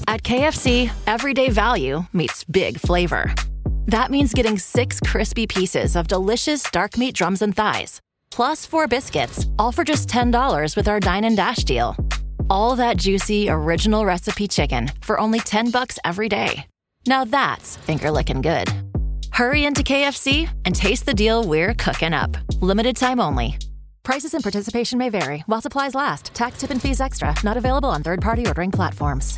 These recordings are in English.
At KFC, everyday value meets big flavor. That means getting 6 crispy pieces of delicious dark meat drums and thighs, plus 4 biscuits, all for just $10 with our Dine and Dash deal. All that juicy, original recipe chicken for only $10 every day. Now that's finger-licking good. Hurry into KFC and taste the deal we're cooking up. Limited time only. Prices and participation may vary while supplies last. Tax, tip, and fees extra. Not available on third-party ordering platforms.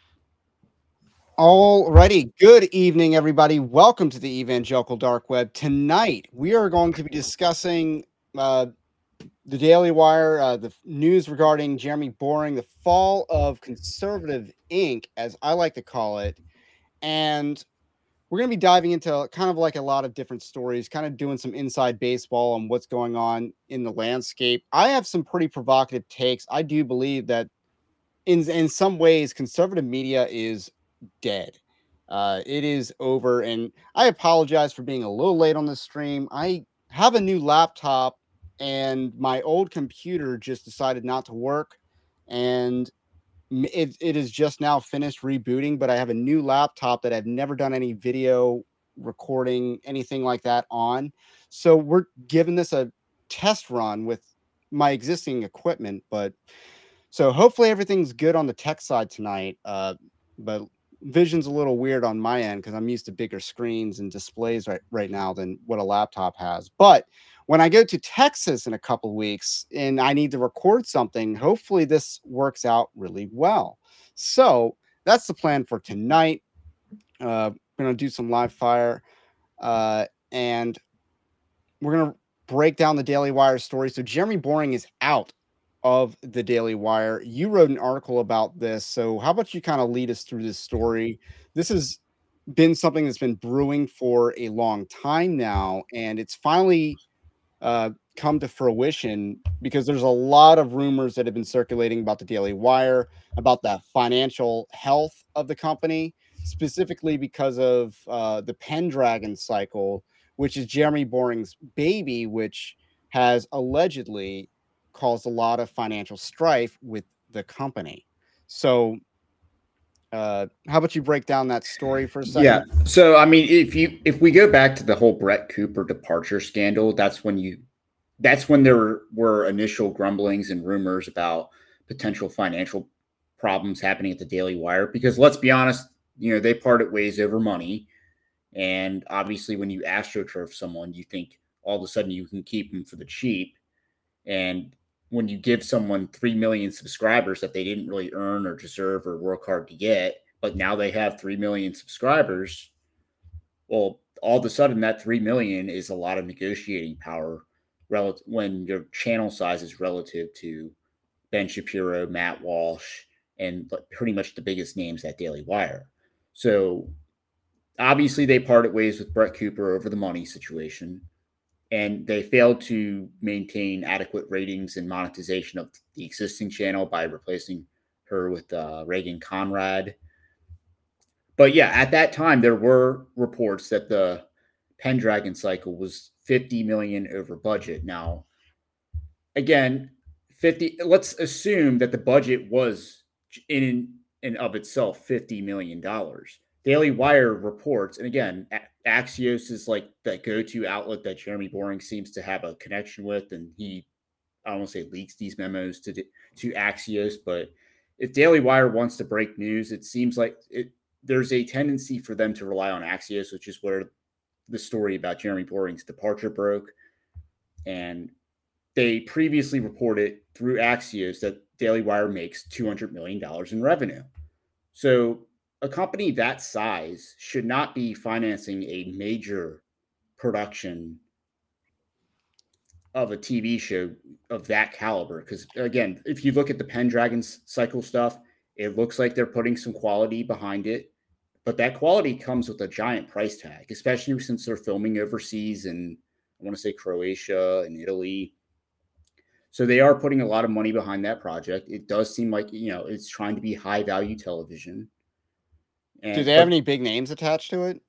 Alrighty, good evening, everybody. Welcome to the Evangelical Dark Web. Tonight, we are going to be discussing the Daily Wire, the news regarding Jeremy Boring, the fall of Conservative Inc., as I like to call it. And we're going to be diving into kind of like a lot of different stories, kind of doing some inside baseball on what's going on in the landscape. I have some pretty provocative takes. I do believe that in some ways, conservative media is dead. It is over, and I apologize for being a little late on the stream. I have a new laptop, and my old computer just decided not to work, and it is just now finished rebooting. But I have a new laptop that I've never done any video recording, anything like that on. So we're giving this a test run with my existing equipment, but so hopefully everything's good on the tech side tonight. But vision's a little weird on my end because I'm used to bigger screens and displays right now than what a laptop has. But when I go to Texas in a couple of weeks and I need to record something, hopefully this works out really well. So that's the plan for tonight. We're going to do some live fire and we're going to break down the Daily Wire story. So Jeremy Boring is out of the Daily Wire. You wrote an article about this, so how about you kind of lead us through this story? This has been something that's been brewing for a long time now, and it's finally come to fruition because there's a lot of rumors that have been circulating about the Daily Wire, about the financial health of the company, specifically because of the Pendragon cycle, which is Jeremy Boring's baby, which has allegedly caused a lot of financial strife with the company. So how about you break down that story for a second? Yeah. So, I mean, if we go back to the whole Brett Cooper departure scandal, that's when there were initial grumblings and rumors about potential financial problems happening at the Daily Wire, because let's be honest, they parted ways over money. And obviously when you astroturf someone, you think all of a sudden you can keep them for the cheap. And when you give someone 3 million subscribers that they didn't really earn or deserve or work hard to get, but now they have 3 million subscribers, well, all of a sudden that 3 million is a lot of negotiating power when your channel size is relative to Ben Shapiro, Matt Walsh, and pretty much the biggest names at Daily Wire. So obviously they parted ways with Brett Cooper over the money situation. And they failed to maintain adequate ratings and monetization of the existing channel by replacing her with Reagan Conrad. But yeah, at that time, there were reports that the Pendragon cycle was 50 million over budget. Now, again, let's assume that the budget was in and of itself $50 million. Daily Wire reports, and again, Axios is like that go-to outlet that Jeremy Boring seems to have a connection with, and I don't want to say leaks these memos to Axios, but if Daily Wire wants to break news, it seems like there's a tendency for them to rely on Axios, which is where the story about Jeremy Boring's departure broke. And they previously reported through Axios that Daily Wire makes $200 million in revenue. So a company that size should not be financing a major production of a TV show of that caliber. Because again, if you look at the Pendragon cycle stuff, it looks like they're putting some quality behind it, but that quality comes with a giant price tag, especially since they're filming overseas in, I want to say, Croatia and Italy. So they are putting a lot of money behind that project. It does seem like, it's trying to be high value television. Do they have any big names attached to it?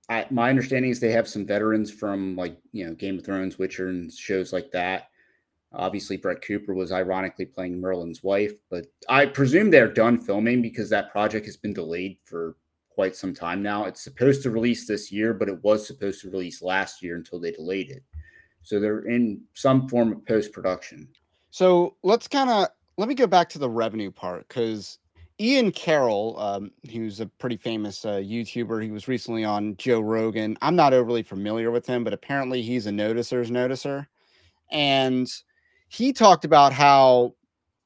My understanding is they have some veterans from Game of Thrones, Witcher, and shows like that. Obviously, Brett Cooper was ironically playing Merlin's wife, but I presume they're done filming because that project has been delayed for quite some time now. It's supposed to release this year, but it was supposed to release last year until they delayed it. So they're in some form of post-production. So let me go back to the revenue part, because Ian Carroll, who's a pretty famous YouTuber, he was recently on Joe Rogan. I'm not overly familiar with him, but apparently he's a noticer's noticer. And he talked about how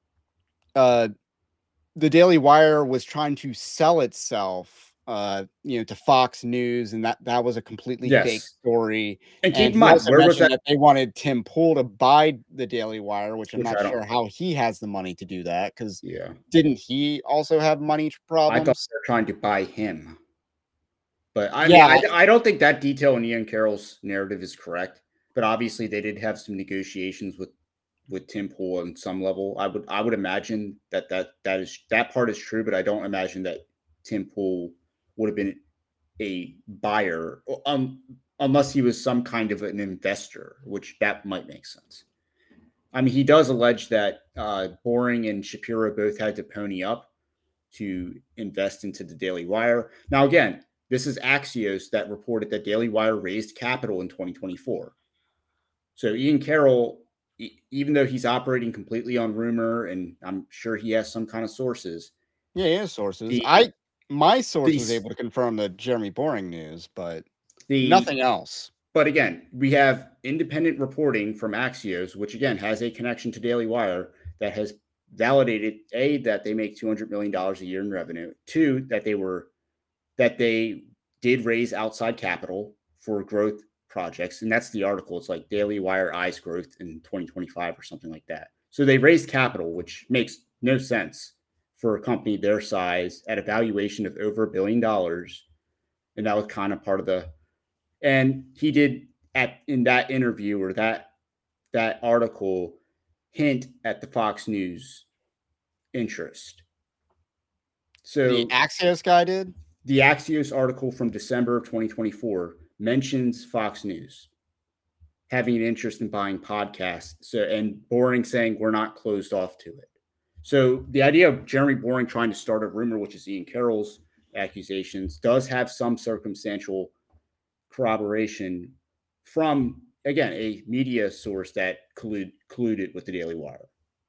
the Daily Wire was trying to sell itself to Fox News, and that was a completely fake story. And keep in mind, where was that they wanted Tim Pool to buy the Daily Wire, which I'm not sure how he has the money to do that, because didn't he also have money problems? I thought they were trying to buy him. But I don't think that detail in Ian Carroll's narrative is correct. But obviously they did have some negotiations with Tim Pool on some level. I would imagine that part is true, but I don't imagine that Tim Pool would have been a buyer unless he was some kind of an investor, which that might make sense. I mean, he does allege that Boring and Shapiro both had to pony up to invest into the Daily Wire. Now, again, this is Axios that reported that Daily Wire raised capital in 2024. So Ian Carroll, even though he's operating completely on rumor, and I'm sure he has some kind of sources. Yeah, he has sources. My source was able to confirm the Jeremy Boring news, but nothing else. But again, we have independent reporting from Axios, which again has a connection to Daily Wire, that has validated that they make $200 million a year in revenue. 2, that they did raise outside capital for growth projects. And that's the article. It's like Daily Wire eyes growth in 2025 or something like that. So they raised capital, which makes no sense for a company their size at a valuation of over $1 billion. And that was kind of part of and he did in that interview or that article hint at the Fox News interest. So the Axios guy did? The Axios article from December of 2024 mentions Fox News having an interest in buying podcasts. So, and Boring saying we're not closed off to it. So the idea of Jeremy Boring trying to start a rumor, which is Ian Carroll's accusations, does have some circumstantial corroboration from, again, a media source that colluded with the Daily Wire.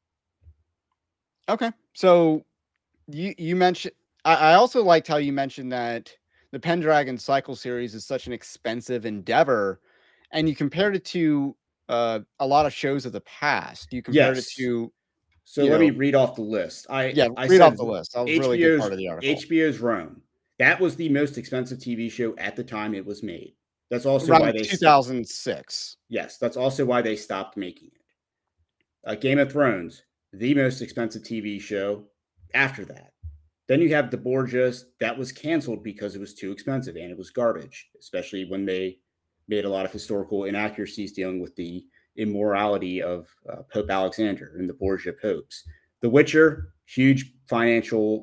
Okay. So you mentioned, I also liked how you mentioned that the Pendragon Cycle series is such an expensive endeavor, and you compared it to a lot of shows of the past. You compared it to. So let me read off the list. I read off the list. That was really good part of the article. HBO's Rome. That was the most expensive TV show at the time it was made. That's also around why they 2006. Yes, that's also why they stopped making it. Game of Thrones, the most expensive TV show after that. Then you have The Borgias. That was canceled because it was too expensive and it was garbage, especially when they made a lot of historical inaccuracies dealing with the immorality of Pope Alexander and the Borgia popes. The Witcher, huge financial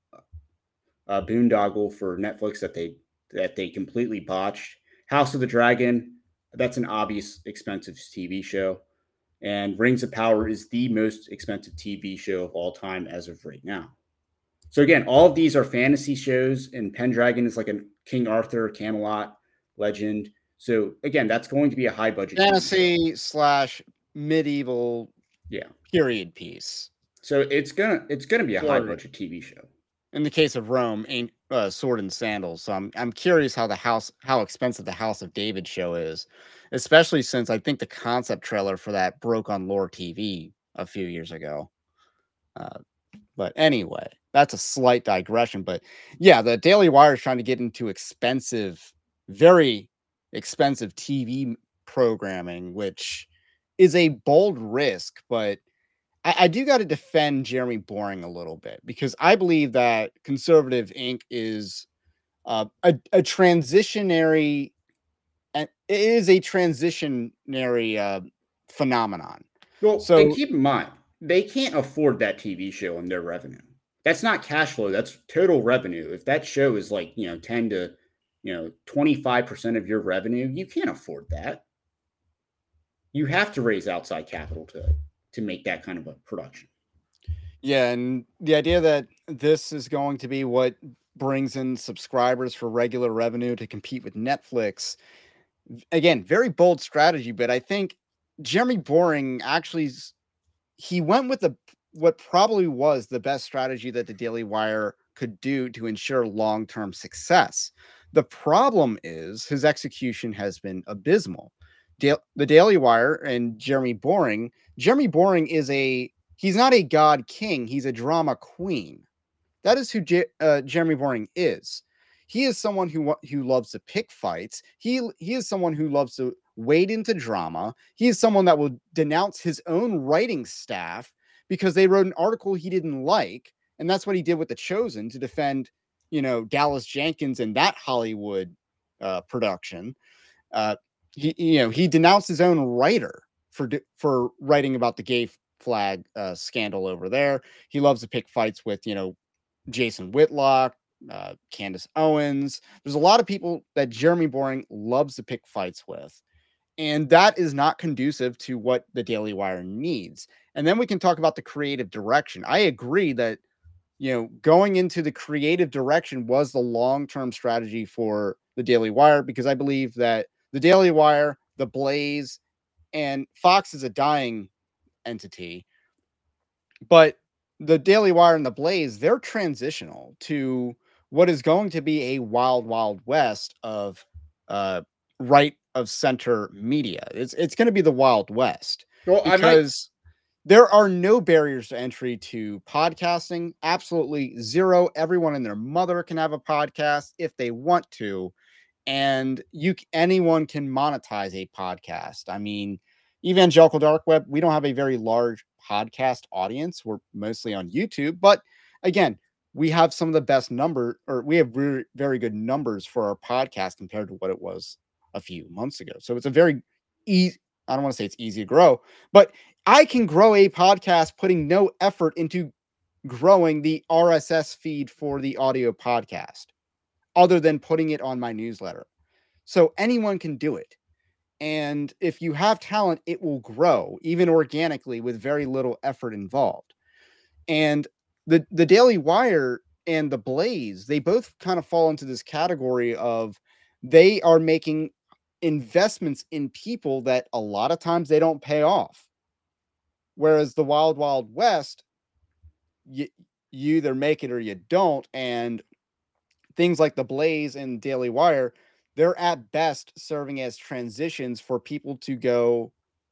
boondoggle for Netflix that they completely botched. House of the Dragon, that's an obvious expensive TV show. And Rings of Power is the most expensive TV show of all time as of right now. So again, all of these are fantasy shows, and Pendragon is like a King Arthur, Camelot legend. So again, that's going to be a high budget fantasy / medieval period piece. So it's gonna be a high budget TV show. In the case of Rome, ain't Sword and Sandals. So I'm curious how expensive the House of David show is, especially since I think the concept trailer for that broke on Lore TV a few years ago. But anyway, that's a slight digression. But yeah, the Daily Wire is trying to get into very expensive TV programming, which is a bold risk. But I do got to defend Jeremy Boring a little bit, because I believe that Conservative Inc. is a transitionary, and it is a transitionary phenomenon. Well, so keep in mind, they can't afford that TV show on their revenue. That's not cash flow. That's total revenue. If that show is like, 10 to, 25% of your revenue, you can't afford that. you have to raise outside capital to make that kind of a production. Yeah, and the idea that this is going to be what brings in subscribers for regular revenue to compete with Netflix, again, very bold strategy, but I think Jeremy Boring actually he went with what probably was the best strategy that the Daily Wire could do to ensure long-term success. The problem is his execution has been abysmal. The Daily Wire and Jeremy Boring is he's not a god king, he's a drama queen. That is who Jeremy Boring is. He is someone who loves to pick fights. He is someone who loves to wade into drama. He is someone that will denounce his own writing staff because they wrote an article he didn't like, and that's what he did with The Chosen to defend, Dallas Jenkins and that Hollywood production. He denounced his own writer for writing about the gay flag scandal over there. He loves to pick fights with Jason Whitlock, Candace Owens. There's a lot of people that Jeremy Boring loves to pick fights with. And that is not conducive to what the Daily Wire needs. And then we can talk about the creative direction. I agree that, going into the creative direction was the long-term strategy for the Daily Wire, because I believe that the Daily Wire, the Blaze, and Fox is a dying entity. But the Daily Wire and the Blaze, they're transitional to what is going to be a wild, wild west of right of center media. It's going to be the Wild West, because there are no barriers to entry to podcasting. Absolutely zero. Everyone and their mother can have a podcast if they want to, and anyone can monetize a podcast. I mean, Evangelical Dark Web, we don't have a very large podcast audience. We're mostly on YouTube, but again, we have some of the best we have very, very good numbers for our podcast compared to what it was a few months ago. So it's a very easy, I don't want to say it's easy to grow, but I can grow a podcast putting no effort into growing the RSS feed for the audio podcast other than putting it on my newsletter. So anyone can do it. And if you have talent, it will grow even organically with very little effort involved. And the Daily Wire and the Blaze, they both kind of fall into this category of they are making investments in people that a lot of times they don't pay off. Whereas the Wild Wild West, you either make it or you don't. And things like the Blaze and Daily Wire, they're at best serving as transitions for people to go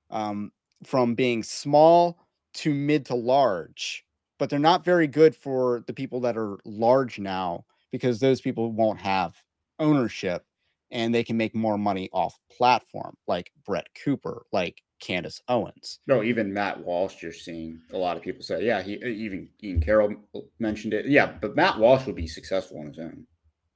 from being small to mid to large. But they're not very good for the people that are large now, because those people won't have ownership and they can make more money off platform, like Brett Cooper, like Candace Owens. No, even Matt Walsh, you're seeing a lot of people say, yeah, even Ian Carroll mentioned it. Yeah, but Matt Walsh would be successful on his own.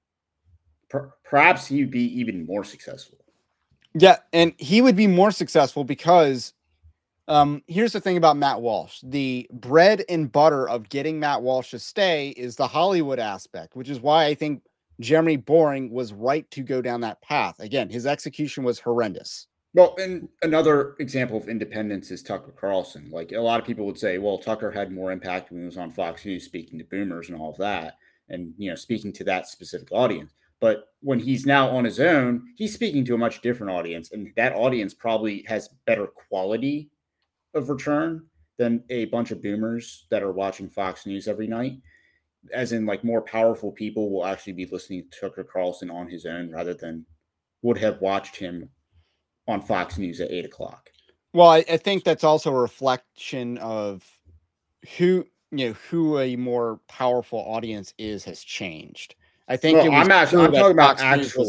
Perhaps he'd be even more successful. Yeah, and he would be more successful because here's the thing about Matt Walsh. The bread and butter of getting Matt Walsh to stay is the Hollywood aspect, which is why I think Jeremy Boring was right to go down that path. Again, his execution was horrendous. Well, and another example of independence is Tucker Carlson. Like, a lot of people would say, well, Tucker had more impact when he was on Fox News speaking to boomers and all of that, and, speaking to that specific audience. But when he's now on his own, he's speaking to a much different audience, and that audience probably has better quality of return than a bunch of boomers that are watching Fox News every night. As in, like, more powerful people will actually be listening to Tucker Carlson on his own rather than would have watched him on Fox News at 8:00. Well, I think that's also a reflection of who a more powerful audience has changed. I think I'm talking about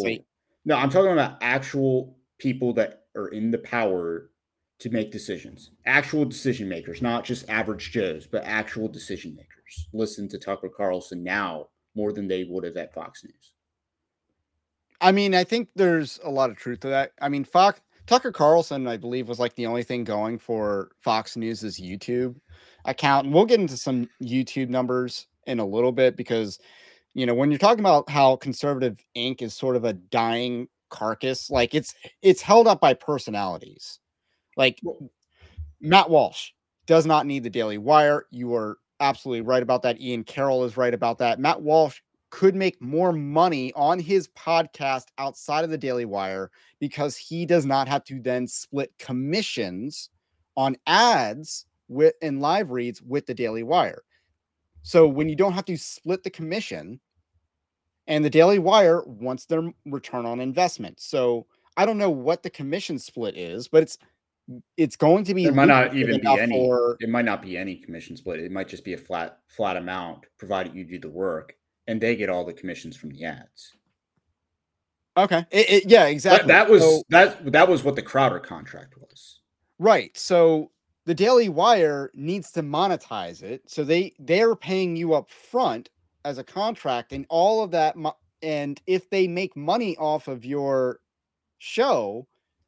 actual people that are in the power to make decisions. Actual decision makers, not just average Joes, but actual decision makers. Listen to Tucker Carlson now more than they would have at Fox News. I mean, I think there's a lot of truth to that. I mean, Tucker Carlson, I believe, was like the only thing going for Fox News' YouTube account. And we'll get into some YouTube numbers in a little bit, because, when you're talking about how Conservative Inc. is sort of a dying carcass, like it's held up by personalities. Like, Matt Walsh does not need the Daily Wire. You are absolutely right about that. Ian Carroll is right about that. Matt Walsh could make more money on his podcast outside of the Daily Wire because he does not have to then split commissions on ads and live reads with the Daily Wire. So when you don't have to split the commission, and the Daily Wire wants their return on investment. So I don't know what the commission split is, but it's going to be. There might not even be any. It might not be any commission split. It might just be a flat amount, provided you do the work, and they get all the commissions from the ads. Okay. Yeah, exactly. That was what the Crowder contract was. Right. So the Daily Wire needs to monetize it. So they're paying you up front as a contract and all of that. And if they make money off of your show,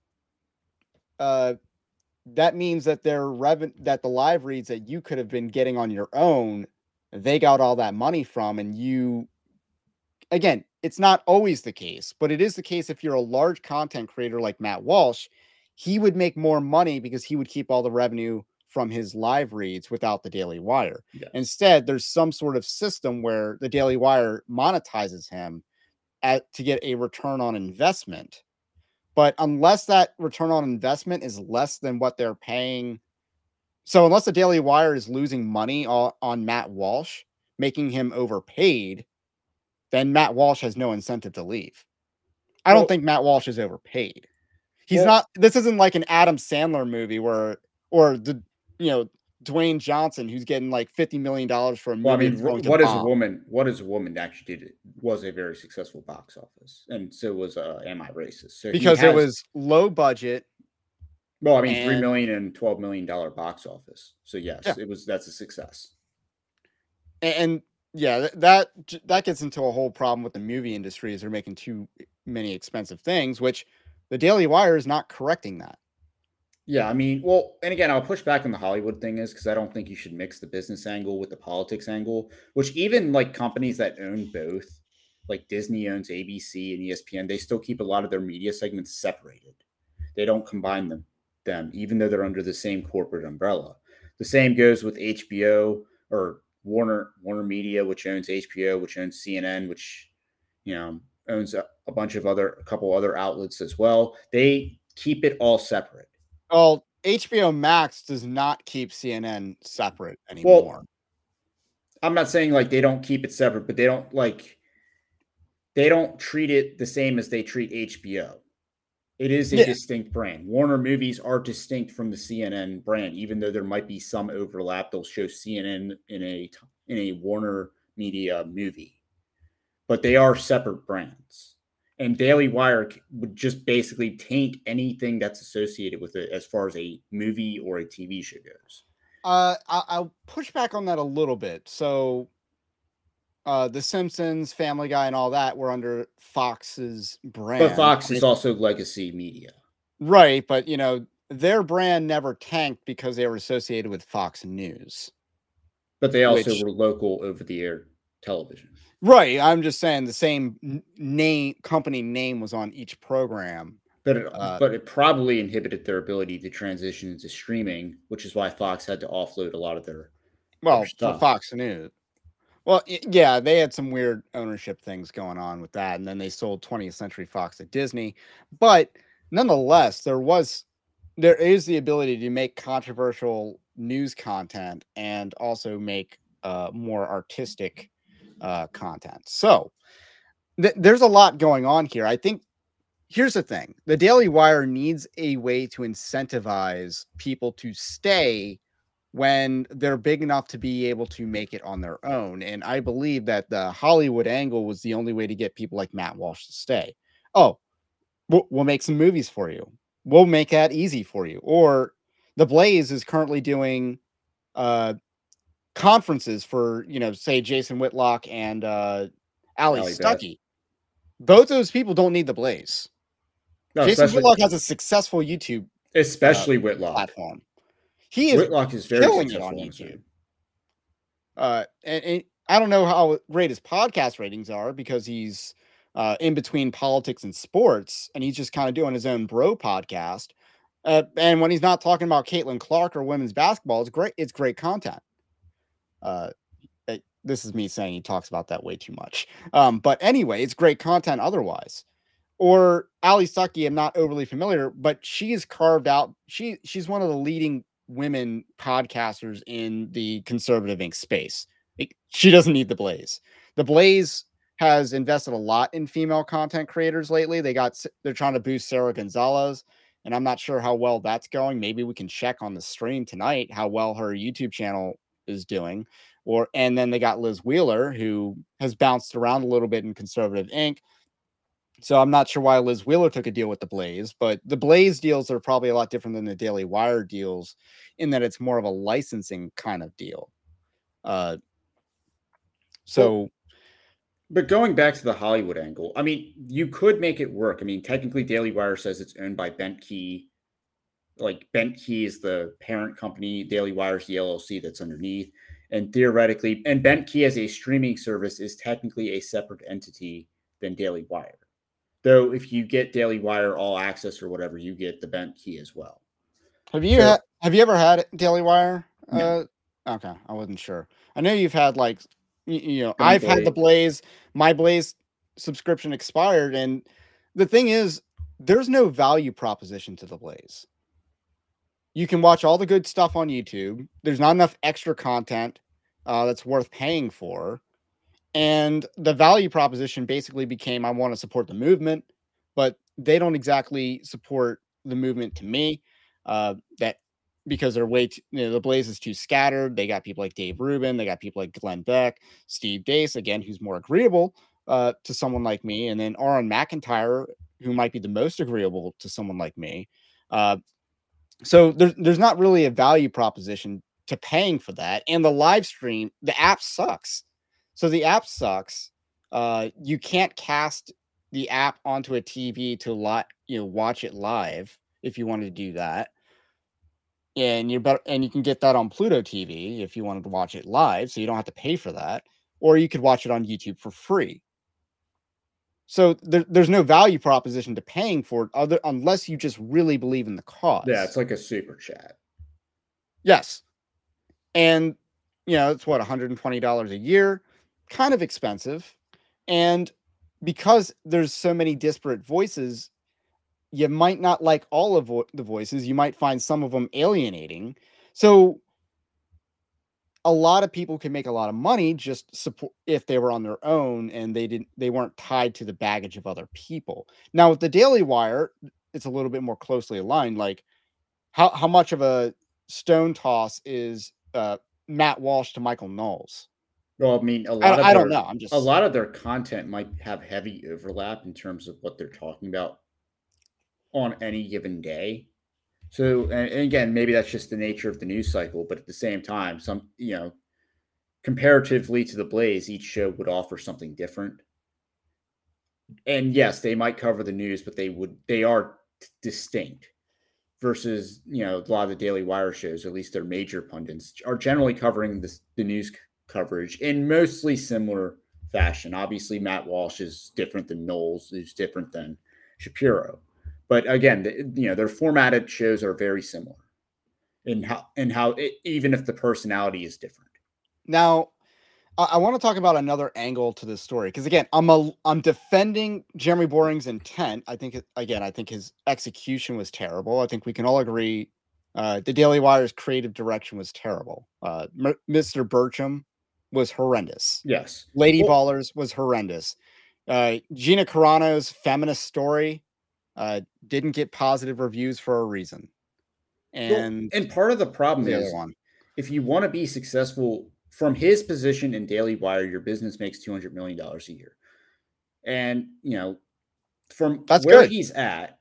that means that that the live reads that you could have been getting on your own, they got all that money from. And you, again, it's not always the case, but it is the case if you're a large content creator like Matt Walsh, he would make more money because he would keep all the revenue from his live reads without the Daily Wire. Yeah. Instead, there's some sort of system where the Daily Wire monetizes him to get a return on investment. But unless that return on investment is less than what they're paying, so unless the Daily Wire is losing money on Matt Walsh, making him overpaid, then Matt Walsh has no incentive to leave. I don't think Matt Walsh is overpaid. He's not. This isn't like an Adam Sandler movie or Dwayne Johnson, who's getting like $50 million for a movie. Well, I mean, what is a woman actually did was a very successful box office, and so was Am I Racist? So because it was low budget. Well, I mean, $3 million and $12 million box office. So yes, yeah. That's a success. And yeah, that gets into a whole problem with the movie industry is they're making too many expensive things, which the Daily Wire is not correcting that. Yeah, I mean, well, and again, I'll push back on the Hollywood thing is because I don't think you should mix the business angle with the politics angle, which even like companies that own both, like Disney owns ABC and ESPN, they still keep a lot of their media segments separated. They don't combine them, even though they're under the same corporate umbrella. The same goes with HBO or Warner Media, which owns HBO, which owns CNN, which, owns a couple other outlets as well. They keep it all separate. Well, HBO Max does not keep CNN separate anymore. Well, I'm not saying like they don't keep it separate, but they don't treat it the same as they treat HBO. It is a distinct brand. Warner Movies are distinct from the CNN brand, even though there might be some overlap. They'll show CNN in a Warner Media movie, but they are separate brands. And Daily Wire would just basically taint anything that's associated with it as far as a movie or a TV show goes. I'll push back on that a little bit. So The Simpsons, Family Guy, and all that were under Fox's brand. But Fox is also legacy media. Right, but, their brand never tanked because they were associated with Fox News. But they also were local over-the-air television. Right. I'm just saying the same company name was on each program. But it probably inhibited their ability to transition into streaming, which is why Fox had to offload a lot of their stuff. For Fox News. Well, yeah, they had some weird ownership things going on with that, and then they sold 20th Century Fox to Disney. But nonetheless, there is the ability to make controversial news content and also make more artistic content. So there's a lot going on here. I think here's the thing. The Daily Wire needs a way to incentivize people to stay when they're big enough to be able to make it on their own. And I believe that the Hollywood angle was the only way to get people like Matt Walsh to stay. Oh, we'll make some movies for you. We'll make that easy for you. Or The Blaze is currently doing conferences for, say Jason Whitlock and Ali Stuckey. Both those people don't need The Blaze. No, Jason Whitlock has a successful YouTube, especially Whitlock platform. Whitlock is very killing it on YouTube. And I don't know how great his podcast ratings are because he's in between politics and sports, and he's just kind of doing his own bro podcast. And when he's not talking about Caitlin Clark or women's basketball, it's great. It's great content. This is me saying he talks about that way too much. But anyway, it's great content otherwise. Or Ali Stuckey, I'm not overly familiar, but she is carved out. She's one of the leading women podcasters in the conservative Inc. space. She doesn't need the Blaze. The Blaze has invested a lot in female content creators lately. They're trying to boost Sarah Gonzalez, and I'm not sure how well that's going. Maybe we can check on the stream tonight how well her YouTube channel is doing. And then they got Liz Wheeler, who has bounced around a little bit in conservative Inc. So I'm not sure why Liz Wheeler took a deal with the Blaze, but the Blaze deals are probably a lot different than the Daily Wire deals in that it's more of a licensing kind of deal. But going back to the Hollywood angle, I mean, you could make it work. I mean, technically, Daily Wire says it's owned by Bent Key. Like, Bent Key is the parent company. Daily Wire is the LLC that's underneath. And theoretically, and Bent Key as a streaming service is technically a separate entity than Daily Wire. Though if you get Daily Wire All Access or whatever, you get the Bent Key as well. Have you ever had Daily Wire? No. Okay, I wasn't sure. I know you've had I've had the Blaze. My Blaze subscription expired, and the thing is, there's no value proposition to the Blaze. You can watch all the good stuff on YouTube. There's not enough extra content that's worth paying for. And the value proposition basically became, I want to support the movement, but they don't exactly support the movement to me. Because they're the Blaze is too scattered. They got people like Dave Rubin. They got people like Glenn Beck, Steve Deace, again, who's more agreeable to someone like me. And then Aaron McIntyre, who might be the most agreeable to someone like me. So there's not really a value proposition to paying for that. And the live stream, the app sucks. So the app sucks. You can't cast the app onto a TV to watch it live if you wanted to do that. And you can get that on Pluto TV if you wanted to watch it live, so you don't have to pay for that. Or you could watch it on YouTube for free. So there's no value proposition to paying for it unless you just really believe in the cause. Yeah, it's like a super chat. Yes. And, it's what, $120 a year? Kind of expensive. And because there's so many disparate voices, you might not like all of the voices. You might find some of them alienating. So a lot of people can make a lot of money just support if they were on their own and they weren't tied to the baggage of other people. Now with the Daily Wire, it's a little bit more closely aligned. Like how much of a stone toss is Matt Walsh to Michael Knowles? Well, I mean, I don't know. A lot of their content might have heavy overlap in terms of what they're talking about on any given day. So, and again, maybe that's just the nature of the news cycle, but at the same time, comparatively to the Blaze, each show would offer something different. And yes, they might cover the news, but they are distinct versus, a lot of the Daily Wire shows, at least their major pundits, are generally covering the news coverage in mostly similar fashion. Obviously, Matt Walsh is different than Knowles, who's different than Shapiro. But again, their formatted shows are very similar in how even if the personality is different. Now, I want to talk about another angle to this story because again, I'm defending Jeremy Boring's intent. I think his execution was terrible. I think we can all agree the Daily Wire's creative direction was terrible. Mr. Burcham was horrendous. Yes, Lady Ballers was horrendous. Gina Carano's feminist story didn't get positive reviews for a reason. And part of the problem is if you want to be successful from his position in Daily Wire, your business makes $200 million a year. And, from where he's at,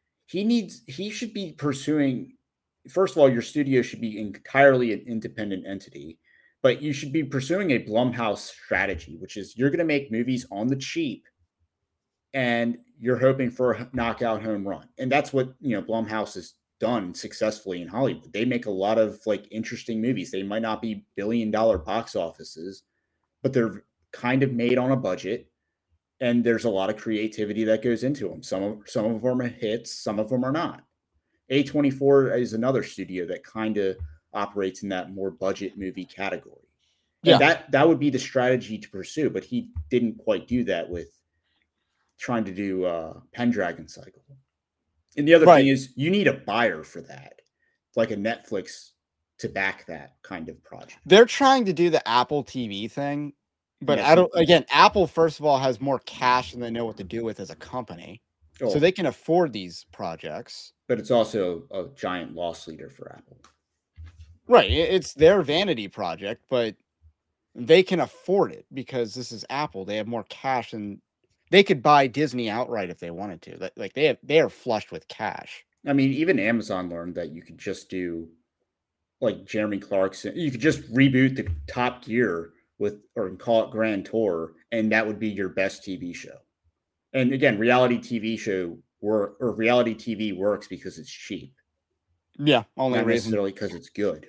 he should be pursuing, first of all, your studio should be entirely an independent entity, but you should be pursuing a Blumhouse strategy, which is you're going to make movies on the cheap and you're hoping for a knockout home run. And that's what, Blumhouse has done successfully in Hollywood. They make a lot of interesting movies. They might not be billion-dollar box offices, but they're kind of made on a budget. And there's a lot of creativity that goes into them. Some of them are hits, some of them are not. A24 is another studio that kind of operates in that more budget movie category. And Yeah. that would be the strategy to pursue, but he didn't quite do that with trying to do Pendragon Cycle. And the other thing Right. is you need a buyer for that, like a Netflix to back that kind of project. They're trying to do the Apple TV thing, but Yes. again, Apple, first of all, has more cash than they know what to do with as a company. Oh, So they can afford these projects. but it's also a giant loss leader for Apple. Right. It's their vanity project, but they can afford it because this is Apple. They have more cash and they could buy Disney outright if they wanted to. Like they are flushed with cash. I mean, even Amazon learned that you could just do like Jeremy Clarkson. You could just reboot the Top Gear or call it Grand Tour, and that would be your best TV show. And again, reality TV works because it's cheap. Yeah, only not reason. necessarily because it's good.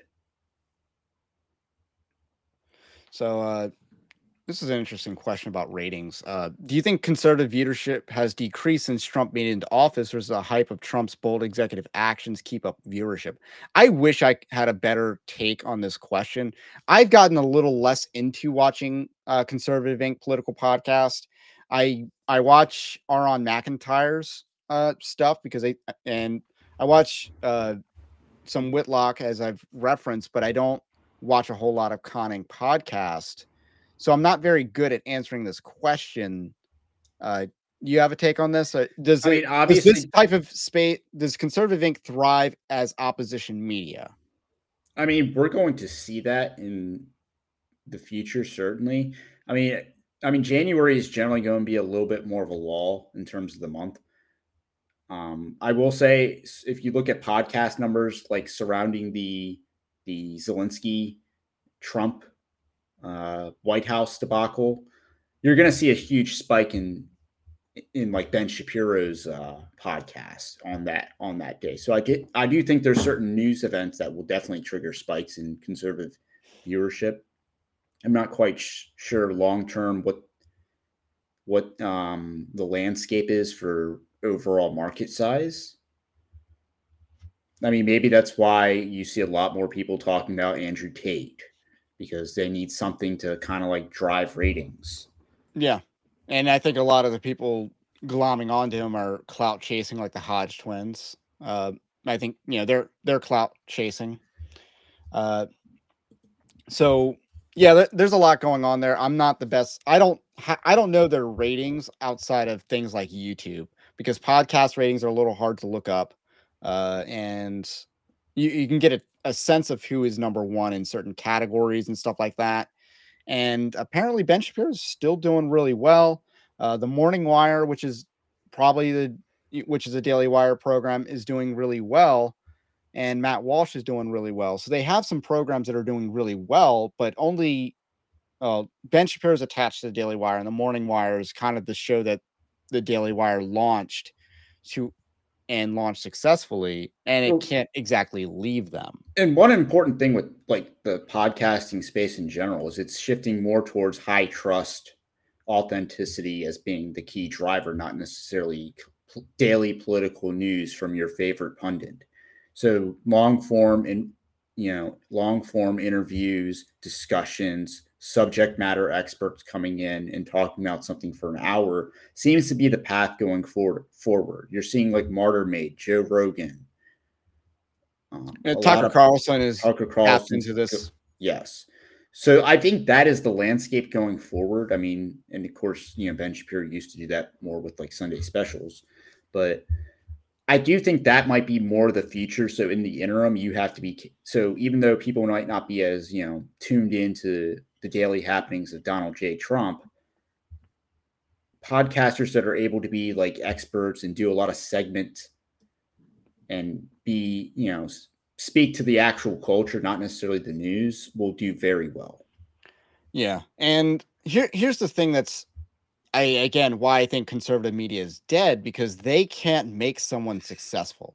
So this is an interesting question about ratings. Do you think conservative viewership has decreased since Trump made it into office, or is the hype of Trump's bold executive actions keep up viewership? I wish I had a better take on this question. I've gotten a little less into watching Conservative Inc. political podcast. I watch Aaron McIntyre's stuff because I watch some Whitlock as I've referenced, but I don't watch a whole lot of Conning podcast. So I'm not very good at answering this question. You have a take on this? Does this type of space, does Conservative Inc. thrive as opposition media? I mean, we're going to see that in the future, certainly. I mean, January is generally going to be a little bit more of a lull in terms of the month. I will say, if you look at podcast numbers like surrounding the Zelensky Trump White House debacle, you're going to see a huge spike in like Ben Shapiro's podcast on that day. So I do think there's certain news events that will definitely trigger spikes in conservative viewership. I'm not quite sure long term what the landscape is for overall market size. I mean, maybe that's why you see a lot more people talking about Andrew Tate, because they need something to kind of like drive ratings. Yeah. And I think a lot of the people glomming onto him are clout chasing, like the Hodge twins. I think, they're clout chasing. So yeah, there's a lot going on there. I'm not the best. I don't know their ratings outside of things like YouTube, because podcast ratings are a little hard to look up. And you can get a sense of who is number one in certain categories and stuff like that. And apparently Ben Shapiro is still doing really well. The Morning Wire, which is a Daily Wire program, is doing really well. And Matt Walsh is doing really well. So they have some programs that are doing really well, but only Ben Shapiro is attached to the Daily Wire, and the Morning Wire is kind of the show that the Daily Wire launched successfully, and it can't exactly leave them. And one important thing with like the podcasting space in general is it's shifting more towards high trust authenticity as being the key driver, not necessarily daily political news from your favorite pundit. So long form interviews, discussions, subject matter experts coming in and talking about something for an hour seems to be the path going forward. You're seeing like Martyr Made, Joe Rogan. Tucker Carlson is tapped into this. Yes. So I think that is the landscape going forward. I mean, and of course, Ben Shapiro used to do that more with like Sunday specials, but I do think that might be more the future. So in the interim, you have to be, so even though people might not be as, tuned into the daily happenings of Donald J. Trump, podcasters that are able to be like experts and do a lot of segments and be, speak to the actual culture, not necessarily the news, will do very well. Yeah. And here's the thing that's, why I think conservative media is dead, because they can't make someone successful.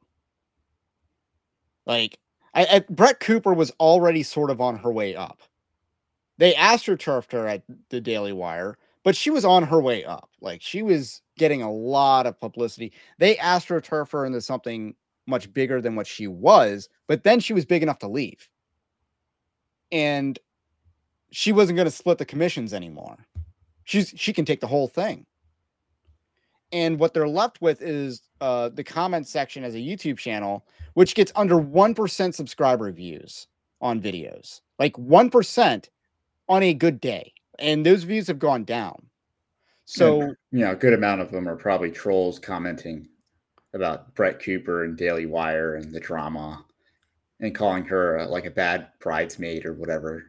Like, Brett Cooper was already sort of on her way up. They astroturfed her at the Daily Wire, but she was on her way up. Like, she was getting a lot of publicity. They astroturfed her into something much bigger than what she was, but then she was big enough to leave. And she wasn't going to split the commissions anymore. She can take the whole thing. And what they're left with is the comment section as a YouTube channel, which gets under 1% subscriber views on videos, like 1% on a good day. And those views have gone down. So, and, a good amount of them are probably trolls commenting about Brett Cooper and Daily Wire and the drama and calling her like a bad bridesmaid or whatever.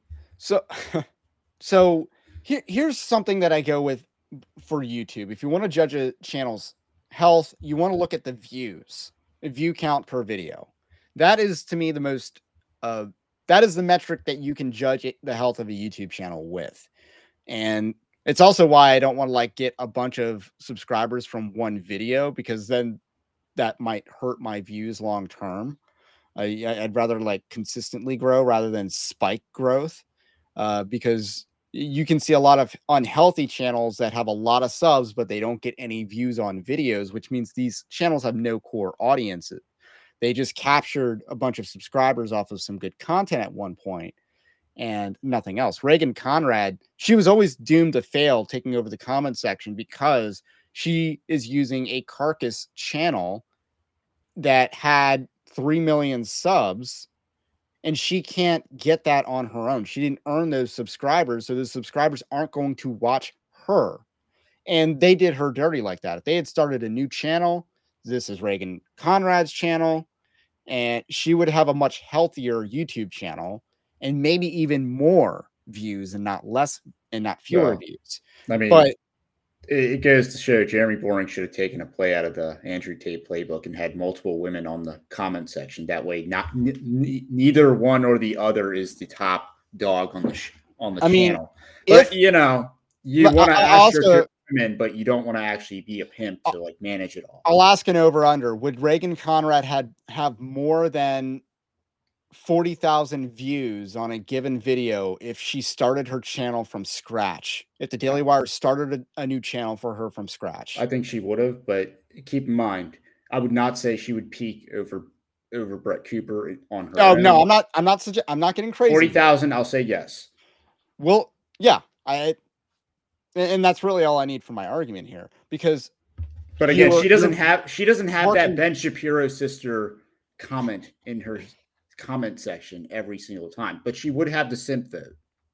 So here's something that I go with for YouTube. If you want to judge a channel's health, you want to look at the views, the view count per video. That is, to me, the most, that is the metric that you can judge the health of a YouTube channel with. And it's also why I don't want to get a bunch of subscribers from one video, because then that might hurt my views long term. I'd rather consistently grow rather than spike growth, because you can see a lot of unhealthy channels that have a lot of subs, but they don't get any views on videos, which means these channels have no core audiences. They just captured a bunch of subscribers off of some good content at one point and nothing else. Reagan Conrad, she was always doomed to fail taking over the comment section because she is using a carcass channel that had 3 million subs, and she can't get that on her own. She didn't earn those subscribers, so those subscribers aren't going to watch her. And they did her dirty like that. If they had started a new channel, this is Reagan Conrad's channel, and she would have a much healthier YouTube channel and maybe even more views and not less and not fewer views. I mean, but it goes to show Jeremy Boring should have taken a play out of the Andrew Tate playbook and had multiple women on the comment section. That way, neither one or the other is the top dog on the channel. But you want to ask your women, but you don't want to actually be a pimp to manage it all. I'll ask an over/under. Would Reagan Conrad have more than 40,000 views on a given video if she started her channel from scratch? If the Daily Wire started a new channel for her from scratch, I think she would have. But keep in mind, I would not say she would peak over Brett Cooper on her. Oh no, I'm not getting crazy. 40,000, I'll say yes. Well, yeah, and that's really all I need for my argument here, because. But again, she doesn't have that Ben Shapiro sister comment in her comment section every single time, but she would have the simp vote.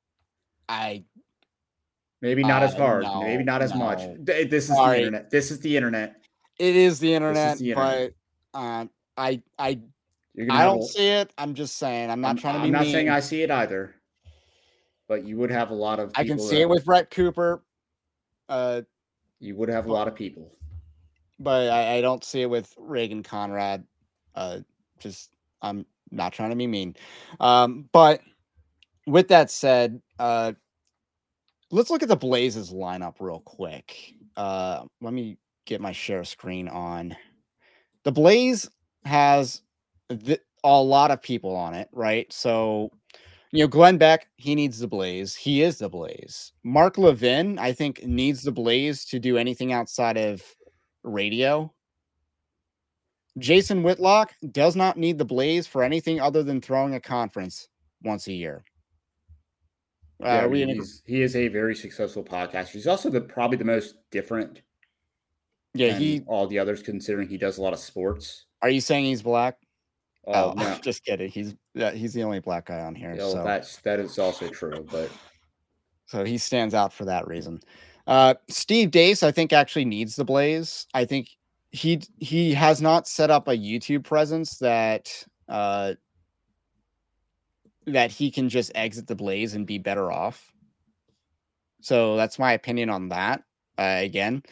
Maybe not as hard, maybe not as much. This is the internet. This is the internet. It is the internet, but I don't see it. I'm just saying. I'm not trying to be mean. I'm not saying I see it either, but you would have a lot of people. I can see it with Brett Cooper. You would have a lot of people, but I don't see it with Reagan Conrad. I'm not trying to be mean. But with that said, let's look at the Blazes lineup real quick. Let me get my share screen on. The Blaze has a lot of people on it, right? So, Glenn Beck, he needs the Blaze. He is the Blaze. Mark Levin, I think, needs the Blaze to do anything outside of radio. Jason Whitlock does not need the Blaze for anything other than throwing a conference once a year. He is a very successful podcaster. He's also probably the most different. Yeah, all the others, considering he does a lot of sports. Are you saying he's black? Oh, no. Just kidding. He's the only black guy on here. So that is also true, but so he stands out for that reason. Steve Deace, I think, actually needs the Blaze. I think he has not set up a YouTube presence that he can just exit the Blaze and be better off. So that's my opinion on that. Again,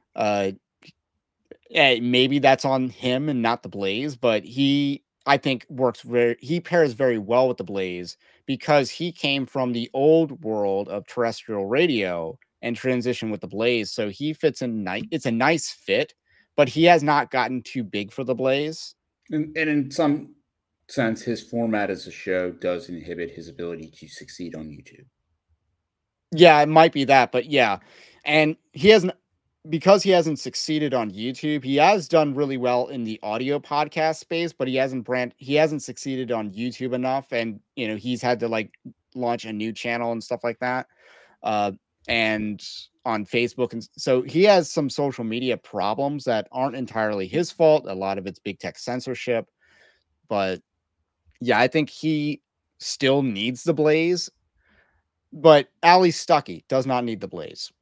maybe that's on him and not the Blaze, but I think he pairs very well with the Blaze because he came from the old world of terrestrial radio and transitioned with the Blaze. So he fits in nice. It's a nice fit, but he has not gotten too big for the Blaze. And in some sense, his format as a show does inhibit his ability to succeed on YouTube. Yeah, it might be that, but yeah. And he hasn't. because he hasn't succeeded on YouTube, he has done really well in the audio podcast space, but he hasn't succeeded on YouTube enough. And, he's had to like launch a new channel and stuff like that. And on Facebook. And so he has some social media problems that aren't entirely his fault. A lot of it's big tech censorship, but yeah, I think he still needs the Blaze, but Ali Stuckey does not need the Blaze.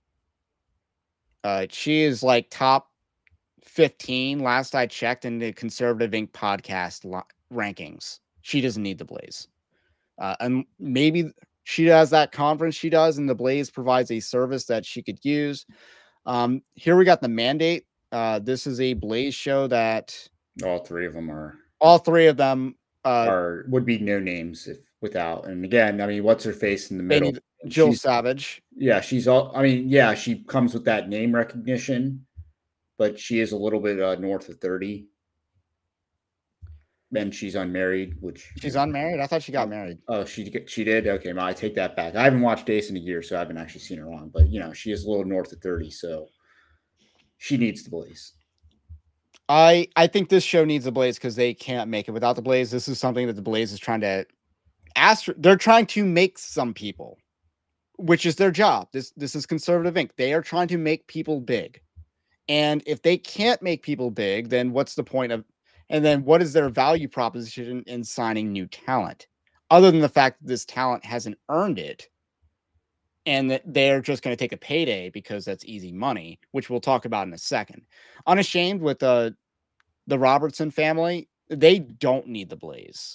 She is like top 15 last I checked in the Conservative Inc. podcast rankings. She doesn't need the Blaze. And maybe she has that conference she does, and the Blaze provides a service that she could use. Here we got the Mandate. This is a Blaze show that all three of them would be no names without. And again, I mean, what's her face in the middle? Jill Savage. Yeah, she comes with that name recognition, but she is a little bit north of 30. And she's unmarried, she's unmarried. I thought she got married. Oh, she did. Okay, I take that back. I haven't watched Ace in a year, so I haven't actually seen her on. But she is a little north of 30, so she needs the Blaze. I think this show needs the Blaze because they can't make it without the Blaze. This is something that the Blaze is trying to they're trying to make some people, which is their job. This is Conservative Inc. They are trying to make people big. And if they can't make people big, then what's the point of, and then what is their value proposition in signing new talent? Other than the fact that this talent hasn't earned it and that they're just going to take a payday because that's easy money, which we'll talk about in a second. Unashamed with the Robertson family, they don't need the Blaze.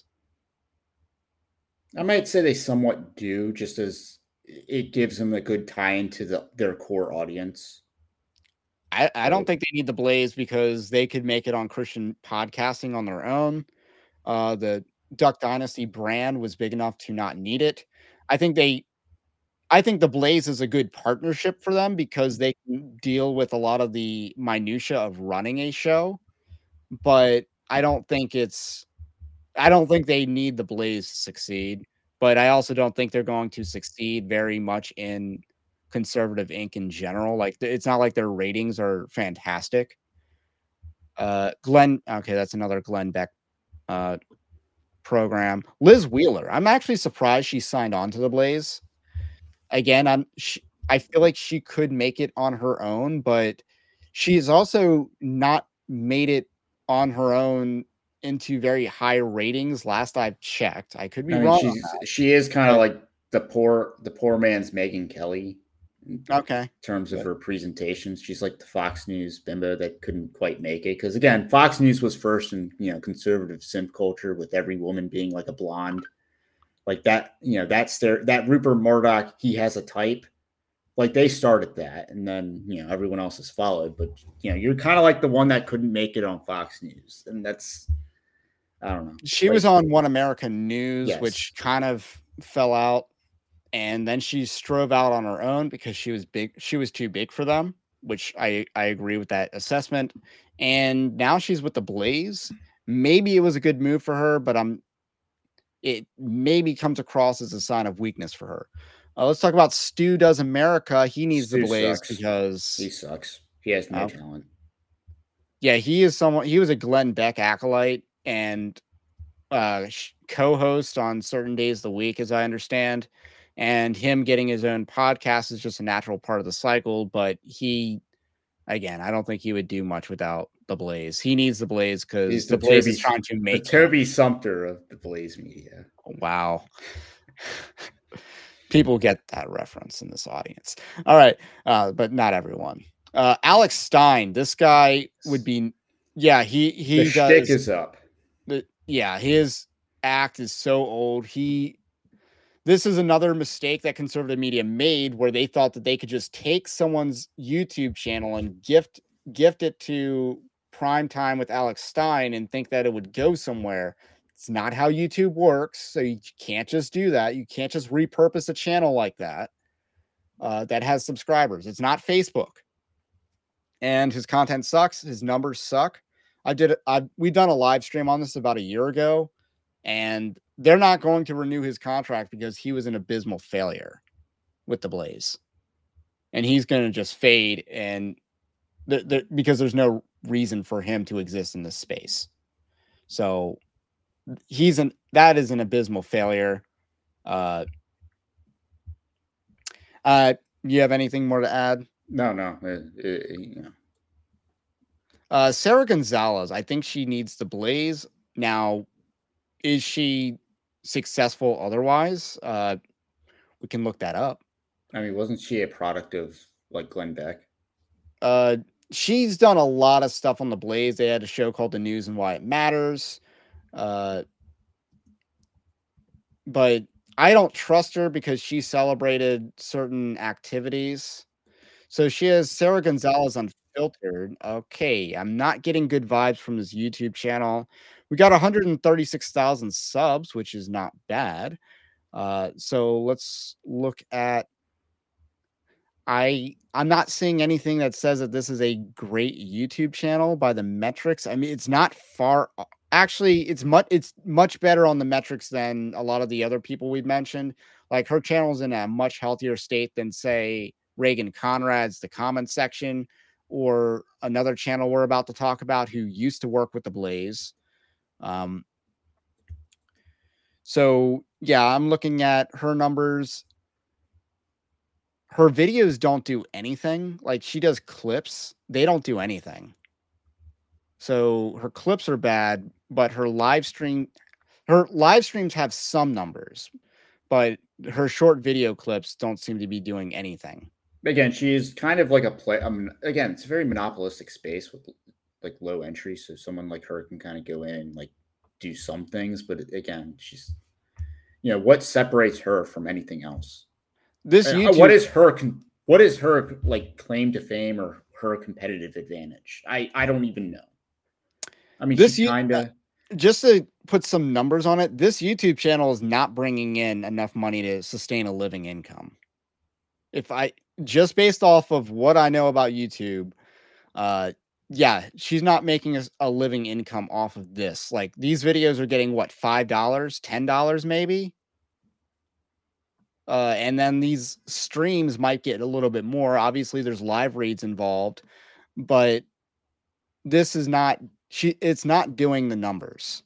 I might say they somewhat do, just as it gives them a good tie into their core audience. I don't think they need the Blaze because they could make it on Christian podcasting on their own. The Duck Dynasty brand was big enough to not need it. I think the Blaze is a good partnership for them because they can deal with a lot of the minutia of running a show, but I don't think they need the Blaze to succeed, but I also don't think they're going to succeed very much in Conservative Inc. in general. Like, it's not like their ratings are fantastic. That's another Glenn Beck program. Liz Wheeler, I'm actually surprised she signed on to the Blaze. Again, I feel like she could make it on her own, but she's also not made it on her own into very high ratings. Last I've checked, I could be wrong. She is kind of like the poor man's Megyn Kelly. Okay. In terms of her presentations, she's like the Fox News bimbo that couldn't quite make it. Because again, Fox News was first in conservative simp culture, with every woman being like a blonde, like that. That Rupert Murdoch, he has a type. Like, they started that, and then everyone else has followed. But you're kind of like the one that couldn't make it on Fox News, and that's, I don't know. She was on One American News, yes, which kind of fell out. And then she strove out on her own because she was big. She was too big for them, which I agree with that assessment. And now she's with the Blaze. Maybe it was a good move for her, but it maybe comes across as a sign of weakness for her. Let's talk about Stu Does America. He needs the Blaze because he sucks. He has no talent. Yeah, he was a Glenn Beck acolyte and co-host on certain days of the week, as I understand. And him getting his own podcast is just a natural part of the cycle. But I don't think he would do much without the Blaze. He needs the Blaze because the Blaze is trying to make the Toby Sumpter of the Blaze media. Wow. People get that reference in this audience. All right. But not everyone. Alex Stein, this guy would be, he the shtick is up. His act is so old. This is another mistake that conservative media made, where they thought that they could just take someone's YouTube channel and gift it to prime time with Alex Stein and think that it would go somewhere. It's not how YouTube works. So you can't just do that. You can't just repurpose a channel like that that has subscribers. It's not Facebook. And his content sucks. His numbers suck. We've done a live stream on this about a year ago, and they're not going to renew his contract because he was an abysmal failure with the Blaze. And he's going to just fade. And because there's no reason for him to exist in this space. So that is an abysmal failure. You have anything more to add? No. Sarah Gonzalez, I think she needs to blaze. Now, is she successful otherwise? We can look that up. I mean, wasn't she a product of like Glenn Beck? She's done a lot of stuff on the Blaze. They had a show called The News and Why It Matters. But I don't trust her because she celebrated certain activities. So she has Sarah Gonzalez Unfiltered. Okay, I'm not getting good vibes from this YouTube channel. We got 136,000 subs, which is not bad. So let's look at. I'm not seeing anything that says that this is a great YouTube channel by the metrics. I mean, it's not far. Actually, it's much better on the metrics than a lot of the other people we've mentioned. Like her channel's in a much healthier state than, say, Reagan Conrad's The Comment Section, or another channel we're about to talk about who used to work with the Blaze. So yeah, I'm looking at her numbers. Her videos don't do anything. Like, she does clips. They don't do anything. So her clips are bad, but her live streams have some numbers, but her short video clips don't seem to be doing anything. Again, she's kind of like a play. Again, it's a very monopolistic space with like low entry. So someone like her can kind of go in and like do some things. But again, she's, what separates her from anything else? What is her like claim to fame or her competitive advantage? I don't even know. I mean, she kind of, just to put some numbers on it, this YouTube channel is not bringing in enough money to sustain a living income. Just based off of what I know about YouTube, yeah, she's not making a living income off of this. Like, these videos are getting what, $5, $10 maybe? And then these streams might get a little bit more. Obviously, there's live reads involved, but this is not, it's not doing the numbers.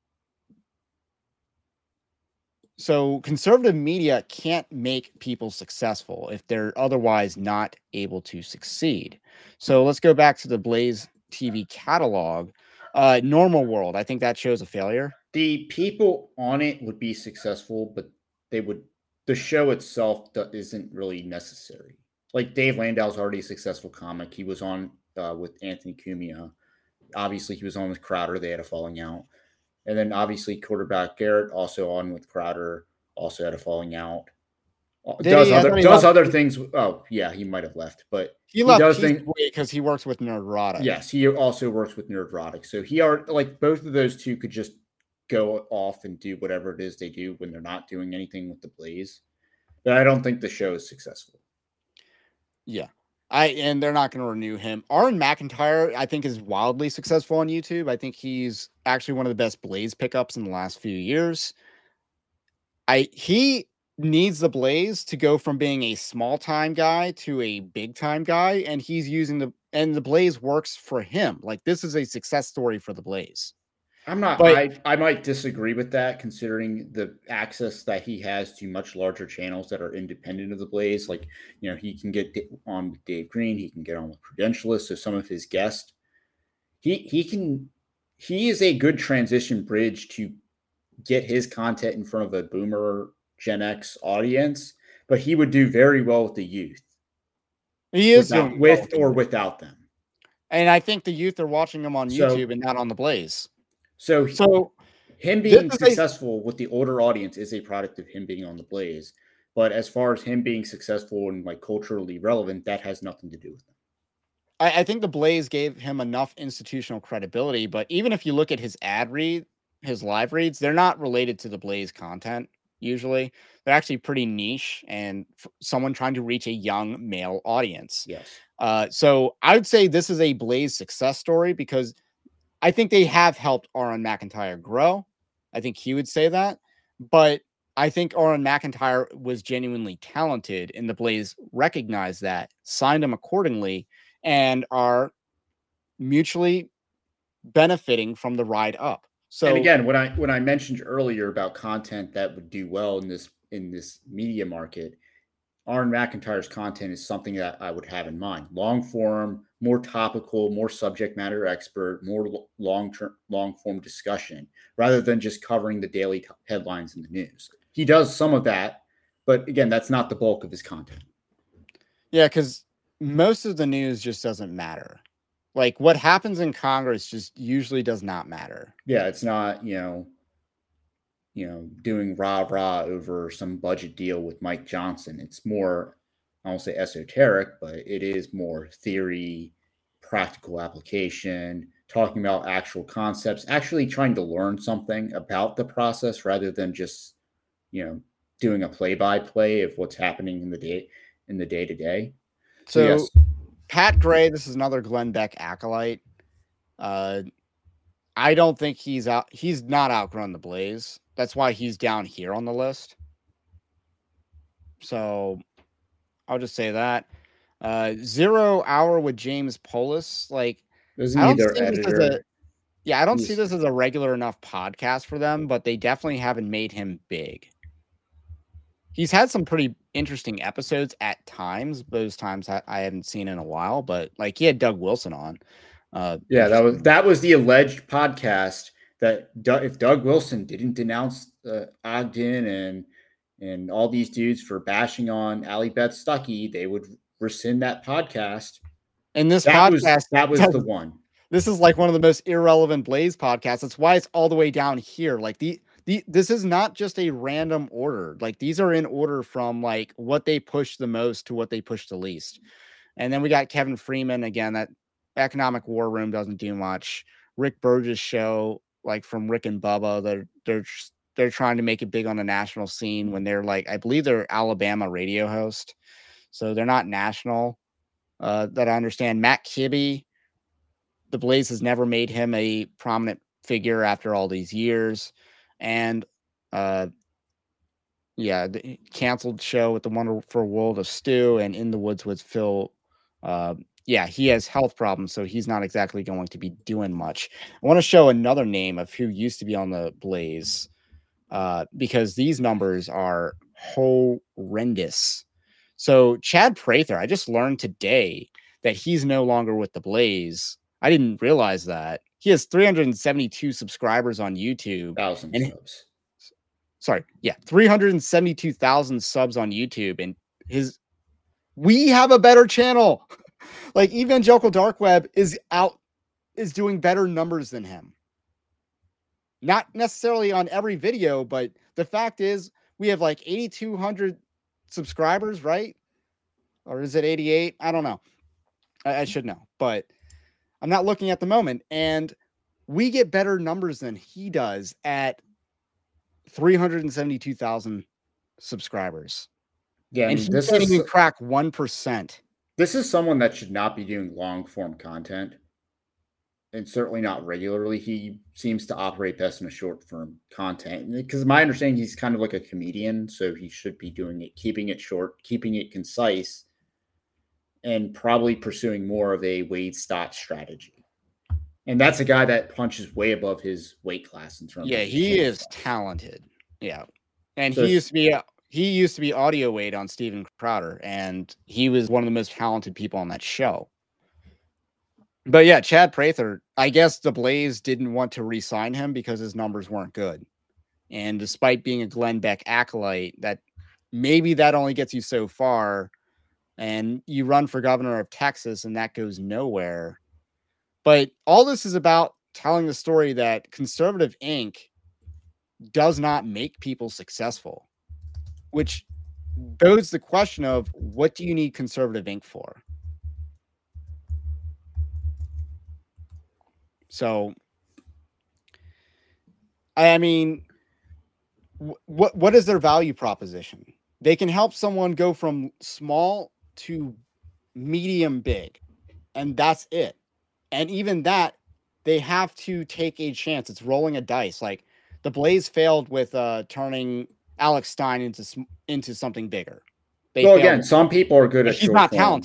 So conservative media can't make people successful if they're otherwise not able to succeed. So let's go back to the Blaze TV catalog. Normal World, I think that shows a failure. The people on it would be successful, but the show itself isn't really necessary. Like, Dave Landau's already a successful comic. He was on with Anthony Cumia. Obviously, he was on with Crowder. They had a falling out. And then, obviously, quarterback Garrett, also on with Crowder, also had a falling out. Does other things. Oh, yeah, he might have left. But he left because he works with Nerdrotic. Yes, he also works with Nerdrotic. So both of those two could just go off and do whatever it is they do when they're not doing anything with the Blaze. But I don't think the show is successful. Yeah. And they're not going to renew him. Aaron McIntyre, I think, is wildly successful on YouTube. I think he's actually one of the best Blaze pickups in the last few years. He needs the Blaze to go from being a small time guy to a big time guy, and he's using the Blaze works for him. Like, this is a success story for the Blaze. I might disagree with that, considering the access that he has to much larger channels that are independent of the Blaze. Like, he can get on with Dave Green, he can get on with Credentialist, so some of his guests. He is a good transition bridge to get his content in front of a boomer Gen X audience, but he would do very well with the youth. He is with or without them. And I think the youth are watching him on YouTube and not on the Blaze. So him being successful with the older audience is a product of him being on the Blaze. But as far as him being successful and like culturally relevant, that has nothing to do with him. I think the Blaze gave him enough institutional credibility, but even if you look at his his live reads, they're not related to the Blaze content. Usually they're actually pretty niche and someone trying to reach a young male audience. Yes. So I would say this is a Blaze success story because I think they have helped Aaron McIntyre grow. I think he would say that. But I think Aaron McIntyre was genuinely talented, and the Blaze recognized that, signed him accordingly, and are mutually benefiting from the ride up. So, and again, when I mentioned earlier about content that would do well in this media market, Aaron McIntyre's content is something that I would have in mind. Long form, more topical, more subject matter expert, more long form discussion, rather than just covering the daily headlines in the news. He does some of that, but again, that's not the bulk of his content. Yeah, because most of the news just doesn't matter. Like what happens in Congress just usually does not matter. Yeah, it's not, doing rah-rah over some budget deal with Mike Johnson. It's more, I won't say esoteric, but it is more theory, practical application, talking about actual concepts, actually trying to learn something about the process rather than just, doing a play-by-play of what's happening in the day-to-day. So yes. Pat Gray, this is another Glenn Beck acolyte. I don't think he's not outgrown the Blaze. That's why he's down here on the list. So I'll just say that. 0 Hour with James Polis. Like, Isn't I he don't their see this as editor? I don't see this as a regular enough podcast for them, but they definitely haven't made him big. He's had some pretty interesting episodes at times. Those times I haven't seen in a while, but like he had Doug Wilson on. Yeah, that was the alleged podcast that if Doug Wilson didn't denounce Ogden and all these dudes for bashing on Allie Beth Stuckey, they would rescind that podcast. And this that podcast was the one. This is like one of the most irrelevant Blaze podcasts. That's why it's all the way down here. Like this is not just a random order. Like these are in order from like what they push the most to what they push the least. And then we got Kevin Freeman again. That Economic War Room doesn't do much. Rick Burgess show, like from Rick and Bubba, they're trying to make it big on the national scene when they're like, I believe they're Alabama radio host, so they're not national. That I understand. Matt Kibbe, the Blaze has never made him a prominent figure after all these years, and the canceled show with the Wonderful World of Stu and In the Woods with Phil. He has health problems, so he's not exactly going to be doing much. I want to show another name of who used to be on the Blaze, because these numbers are horrendous. So Chad Prather, I just learned today that he's no longer with the Blaze. I didn't realize that. He has 372 subscribers on YouTube. 1,000 subs. Sorry, 372,000 subs on YouTube, and we have a better channel. Like Evangelical Dark Web is doing better numbers than him. Not necessarily on every video, but the fact is we have like 8,200 subscribers, right? Or is it 88? I don't know. I should know, but I'm not looking at the moment. And we get better numbers than he does at 372,000 subscribers. Yeah, and he can't even crack 1%. This is someone that should not be doing long form content, and certainly not regularly. He seems to operate best in a short form content, because my understanding, he's kind of like a comedian, so he should be doing it, keeping it short, keeping it concise, and probably pursuing more of a Wade Stott strategy. And that's a guy that punches way above his weight class in terms. Yeah, he is talented. Yeah, and so he used to be audio Wade on Steven Crowder, and he was one of the most talented people on that show. But yeah, Chad Prather, I guess the Blaze didn't want to re-sign him because his numbers weren't good. And despite being a Glenn Beck acolyte, that only gets you so far. And you run for governor of Texas and that goes nowhere. But all this is about telling the story that Conservative Inc. does not make people successful, which bodes the question of what do you need Conservative Inc. for? So, I mean, what is their value proposition? They can help someone go from small to medium big, and that's it. And even that, they have to take a chance. It's rolling a dice. Like the Blaze failed with turning Alex Stein into something bigger. Again, some people are good at he's not talented.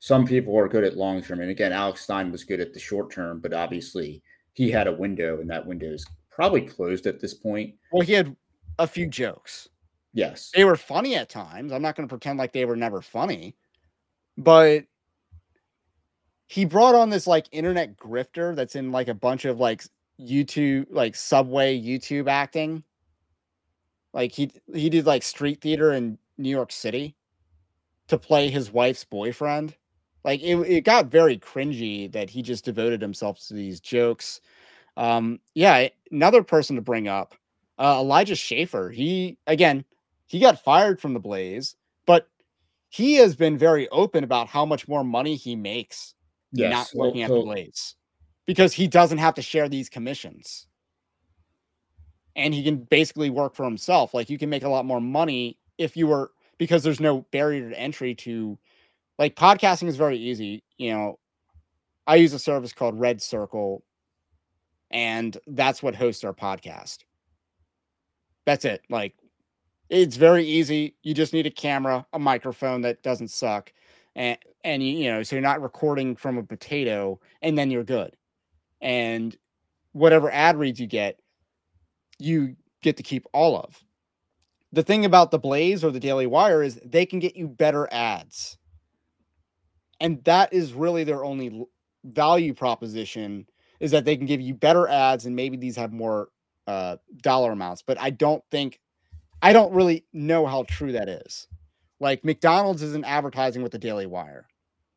some people are good at long term. And again, Alex Stein was good at the short term, but obviously he had a window, and that window is probably closed at this point. Well, he had a few jokes. Yes. They were funny at times. I'm not going to pretend like they were never funny, but he brought on this like internet grifter that's in like a bunch of like YouTube, like Subway YouTube acting. Like he did like street theater in New York City to play his wife's boyfriend. Like it got very cringy that he just devoted himself to these jokes. Yeah, another person to bring up, Elijah Schaefer. He got fired from the Blaze, but he has been very open about how much more money he makes not working at the Blaze, because he doesn't have to share these commissions. And he can basically work for himself. Like you can make a lot more money because there's no barrier to entry to, like, podcasting is very easy. You know, I use a service called Red Circle, and that's what hosts our podcast. That's it. Like, it's very easy. You just need a camera, a microphone that doesn't suck. And you know, so you're not recording from a potato, and then you're good. And whatever ad reads you get to keep all of. The thing about the Blaze or the Daily Wire is they can get you better ads. And that is really their only value proposition, is that they can give you better ads, and maybe these have more dollar amounts. But I don't really know how true that is. Like McDonald's isn't advertising with the Daily Wire.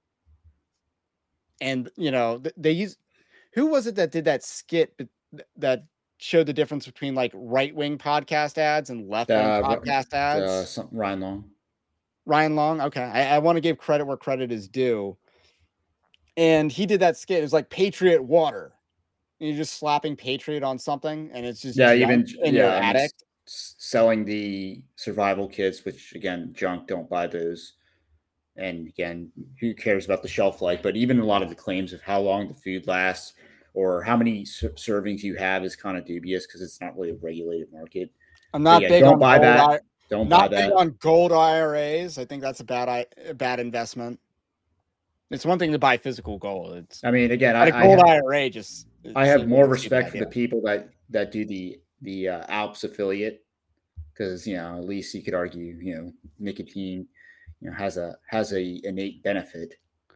And, you know, who was it that did that skit that showed the difference between like right-wing podcast ads and left-wing podcast ads? Ryan Long. Ryan Long. Okay. I want to give credit where credit is due. And he did that skit. It was like Patriot Water. And you're just slapping Patriot on something, and it's just you're addict. Selling the survival kits, which again, junk, don't buy those. And again, who cares about the shelf life? But even a lot of the claims of how long the food lasts or how many servings you have is kind of dubious, because it's not really a regulated market. I'm not big on buy that. Don't buy that. Not big on gold IRAs. I think that's a bad investment. It's one thing to buy physical gold. IRA just. I have more respect for the people that do the Alps affiliate, because, you know, at least you could argue, you know, nicotine, you know, has a innate benefit.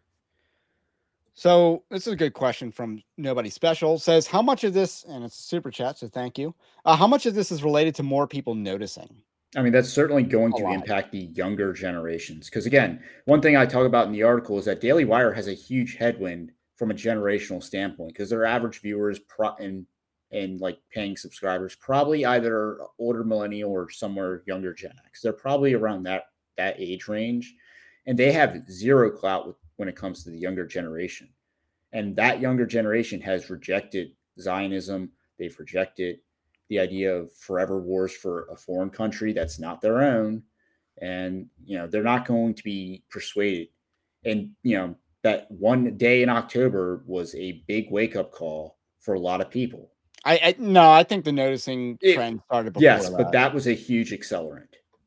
So this is a good question from Nobody Special. Says, how much of this, and it's a super chat, so thank you. How much of this is related to more people noticing? I mean, that's certainly going to impact the younger generations. Because again, one thing I talk about in the article is that Daily Wire has a huge headwind from a generational standpoint, because their average viewers and like paying subscribers probably either older millennial or somewhere younger Gen X. They're probably around that age range, and they have zero clout when it comes to the younger generation. And that younger generation has rejected Zionism. They've rejected the idea of forever wars for a foreign country that's not their own. And, you know, they're not going to be persuaded. And, you know, that one day in October was a big wake-up call for a lot of people. I think the noticing trend started before. Yes, but that was a huge accelerant.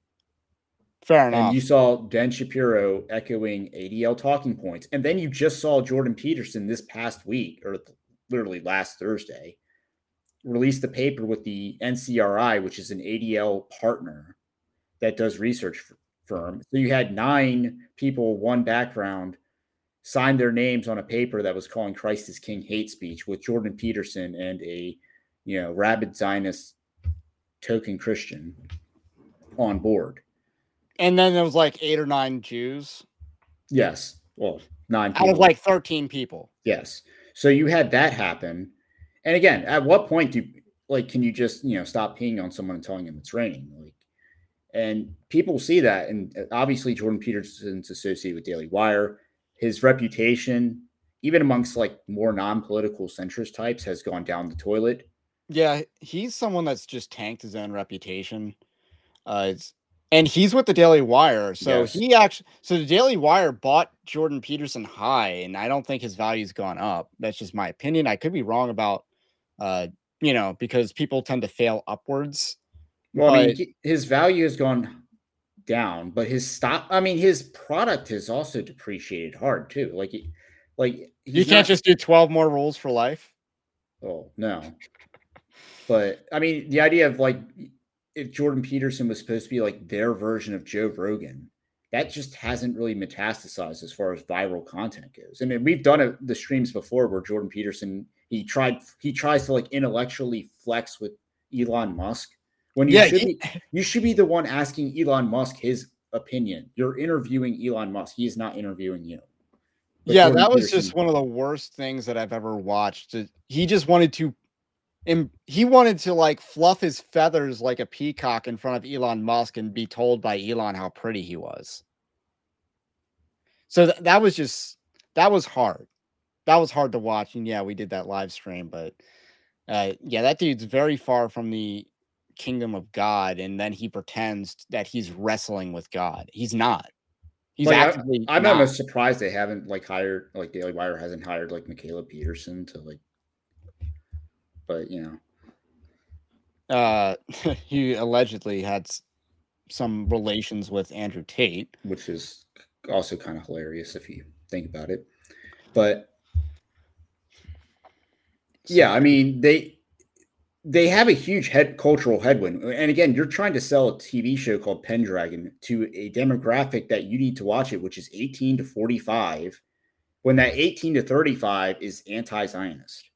Fair enough. And you saw Ben Shapiro echoing ADL talking points. And then you just saw Jordan Peterson this past week, or literally last Thursday, release the paper with the NCRI, which is an ADL partner that does research firm. So you had 9 people, one background, sign their names on a paper that was calling Christ is King hate speech, with Jordan Peterson and a, you know, rabid Zionist token Christian on board. And then there was like 8 or 9 Jews. Yes. Well, 9 people. Out of like 13 people. Yes. So you had that happen. And again, at what point can you just, you know, stop peeing on someone and telling them it's raining? Like, and people see that. And obviously Jordan Peterson's associated with Daily Wire. His reputation, even amongst like more non-political centrist types, has gone down the toilet. Yeah, he's someone that's just tanked his own reputation. And he's with the Daily Wire. So yes. So the Daily Wire bought Jordan Peterson high, and I don't think his value's gone up. That's just my opinion. I could be wrong about, you know, because people tend to fail upwards. Well, I mean, his value has gone down, but his product has also depreciated hard too. You can't just do 12 more rules for life. Oh no. But I mean, the idea of like if Jordan Peterson was supposed to be like their version of Joe Rogan, that just hasn't really metastasized as far as viral content goes. I mean, we've done the streams before where Jordan Peterson he tries to like intellectually flex with Elon Musk when you should be the one asking Elon Musk his opinion. You're interviewing Elon Musk. He is not interviewing you. But yeah, Jordan that was Peterson, just one of the worst things that I've ever watched. He just wanted to like fluff his feathers like a peacock in front of Elon Musk and be told by Elon how pretty he was. So that was hard. That was hard to watch. And yeah, we did that live stream, but yeah, that dude's very far from the kingdom of God. And then he pretends that he's wrestling with God. He's not. He's actively I'm almost surprised they haven't like hired, like Daily Wire hasn't hired like Michaela Peterson to like, but you know, he allegedly had some relations with Andrew Tate, which is also kind of hilarious if you think about it. But yeah, I mean, they have a huge cultural headwind. And again, you're trying to sell a TV show called Pendragon to a demographic that you need to watch it, which is 18 to 45, when that 18 to 35 is anti-Zionist.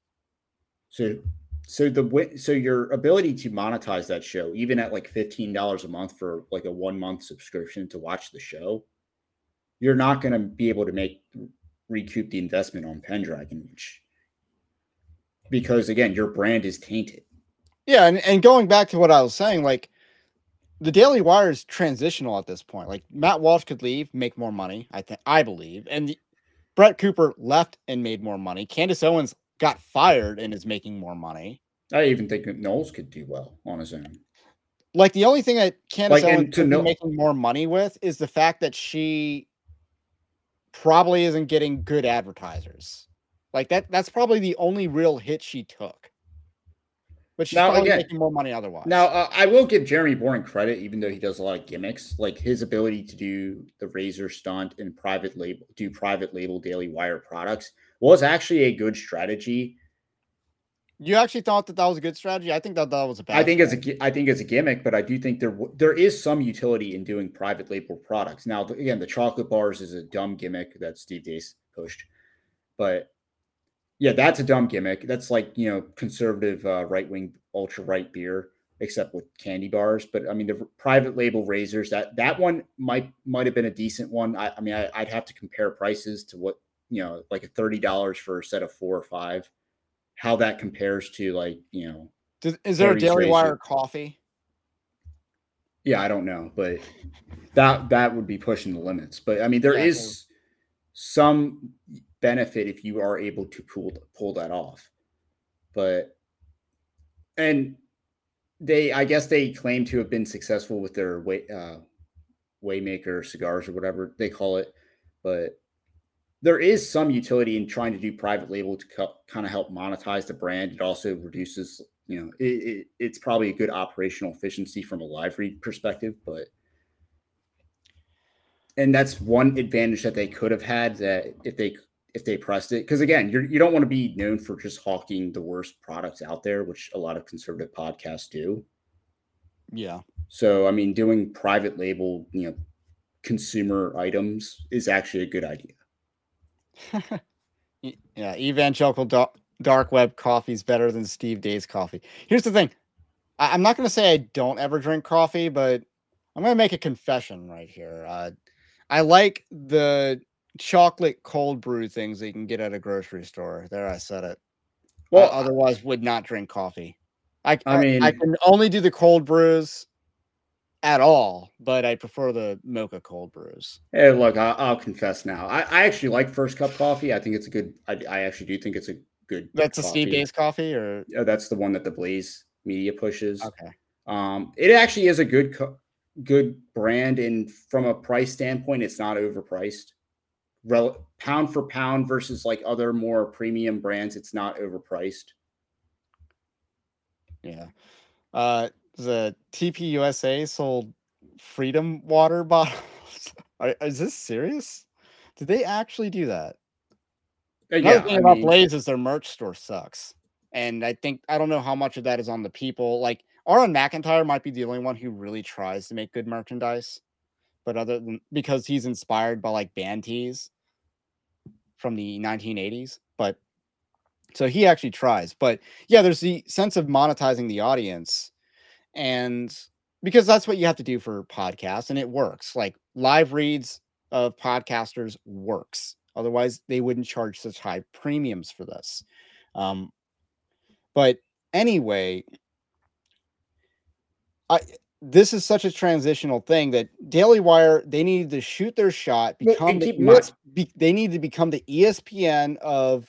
So your ability to monetize that show, even at like $15 a month for like a 1 month subscription to watch the show, you're not going to be able to recoup the investment on Pendragon, because again, your brand is tainted. Yeah, and going back to what I was saying, like the Daily Wire is transitional at this point. Like Matt Walsh could leave, make more money, I believe, and Brett Cooper left and made more money. Candace Owens got fired and is making more money. I even think that Knowles could do well on his own. Like the only thing that Candace Owens could be making more money with is the fact that she probably isn't getting good advertisers. Like that's probably the only real hit she took. But she's probably making more money otherwise. Now, I will give Jeremy Boring credit, even though he does a lot of gimmicks. Like his ability to do the razor stunt and private label Daily Wire products was actually a good strategy. You actually thought that was a good strategy? I think that was a bad. I think it's a gimmick, but I do think there is some utility in doing private label products. Now, again, the chocolate bars is a dumb gimmick that Steve Deace pushed, but yeah, that's a dumb gimmick. That's like, conservative right-wing ultra-right beer, except with candy bars. But I mean, the private label razors, that one might have been a decent one. I mean, I'd have to compare prices to what, like a $30 for a set of 4 or 5, how that compares to like, is there a Daily Wire coffee? Yeah, I don't know, but that would be pushing the limits. But I mean, there is some benefit if you are able to pull that off. And I guess they claim to have been successful with their Waymaker cigars or whatever they call it, but there is some utility in trying to do private label to kind of help monetize the brand. It also reduces, it's probably a good operational efficiency from a live read perspective, and that's one advantage that they could have had, that if they pressed it, because again, you don't want to be known for just hawking the worst products out there, which a lot of conservative podcasts do. Yeah. So, I mean, doing private label, consumer items is actually a good idea. Yeah. Evangelical dark web coffee is better than Steve Day's coffee. Here's the thing. I'm not going to say I don't ever drink coffee, but I'm going to make a confession right here. I like the chocolate cold brew things that you can get at a grocery store. There, I said it. Well, otherwise would not drink coffee. I can only do the cold brews at all, but I prefer the mocha cold brews. Hey, look, I'll confess now. I actually like First Cup coffee. I think it's a good. I actually do think it's a good. That's coffee. A Steve Day's coffee, or that's the one that the Blaze Media pushes. Okay. It actually is a good brand, and from a price standpoint, it's not overpriced. Pound for pound versus like other more premium brands, it's not overpriced. Yeah. The TP USA sold Freedom water bottles. Is this serious? Did they actually do that? Another thing about Blaze is their merch store sucks. And I don't know how much of that is on the people. Like, Aaron McIntyre might be the only one who really tries to make good merchandise. But other than, because he's inspired by like band tees from the 1980s. But so he actually tries. But yeah, there's the sense of monetizing the audience. And because that's what you have to do for podcasts, and it works. Like, live reads of podcasters works. Otherwise, they wouldn't charge such high premiums for this. But anyway, this is such a transitional thing that Daily Wire, they needed to shoot their shot, they need to become the ESPN of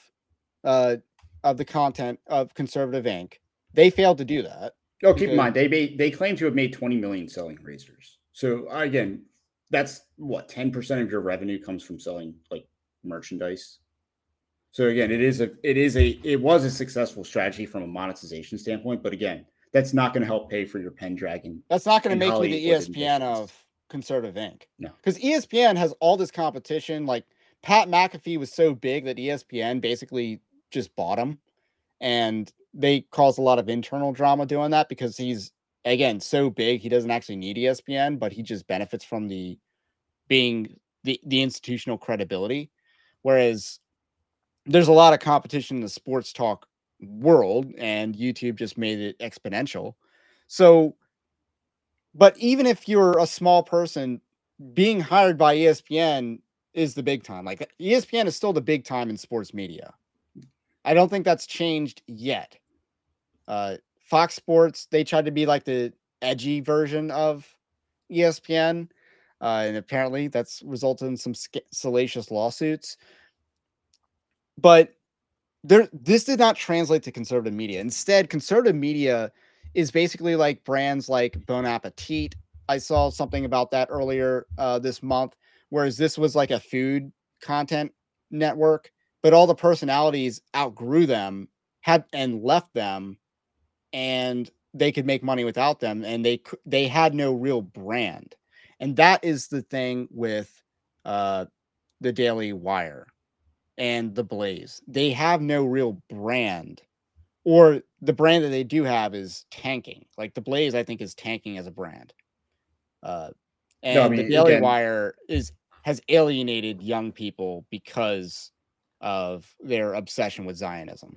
the content of Conservative Inc. They failed to do that. Oh, keep in mind, they claim to have made 20 million selling razors. So again, that's what 10% of your revenue comes from selling like merchandise. So again, it was a successful strategy from a monetization standpoint, but again, that's not going to help pay for your Pendragon. That's not going to make you the ESPN of Conservative Inc. No, because ESPN has all this competition. Like, Pat McAfee was so big that ESPN basically just bought him, and they cause a lot of internal drama doing that because he's, again, so big he doesn't actually need ESPN, but he just benefits from the institutional credibility. Whereas there's a lot of competition in the sports talk world, and YouTube just made it exponential. So, but even if you're a small person, being hired by ESPN is the big time. Like, ESPN is still the big time in sports media. I don't think that's changed yet. Fox Sports, they tried to be like the edgy version of ESPN, and apparently that's resulted in some salacious lawsuits. But this did not translate to conservative media. Instead, conservative media is basically like brands like Bon Appetit. I saw something about that earlier this month, whereas this was like a food content network, but all the personalities outgrew them, and left them, and they could make money without them, and they had no real brand. And that is the thing with the Daily Wire and the Blaze. They have no real brand, or the brand that they do have is tanking. Like, the Blaze, I think, is tanking as a brand. The Daily Wire has alienated young people because of their obsession with Zionism.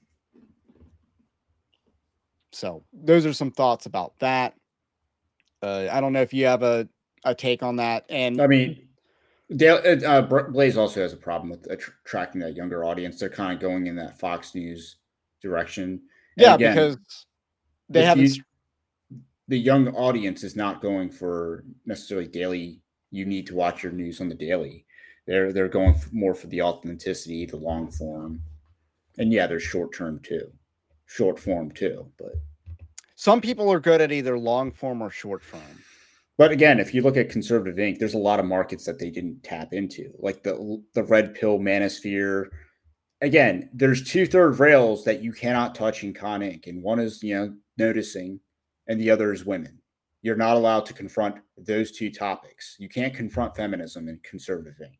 So those are some thoughts about that. I don't know if you have a take on that. And I mean, Blaze also has a problem with attracting that younger audience. They're kind of going in that Fox News direction. And again, because they have the young audience is not going for necessarily daily. You need to watch your news on the daily. They're going more for the authenticity, the long form, and yeah, there's short form too. But some people are good at either long form or short form. But again, if you look at Conservative Inc., there's a lot of markets that they didn't tap into, like the red pill manosphere. Again, there's 2/3 rails that you cannot touch in Con Inc., and one is noticing, and the other is women. You're not allowed to confront those two topics. You can't confront feminism in Conservative Inc.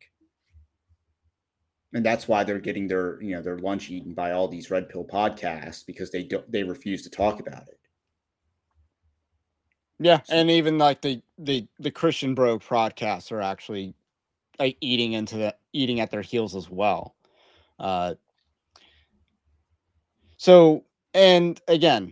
And that's why they're getting their lunch eaten by all these red pill podcasts, because they refuse to talk about it. Yeah, and even like the Christian Bro podcasts are actually like eating at their heels as well. So, and again,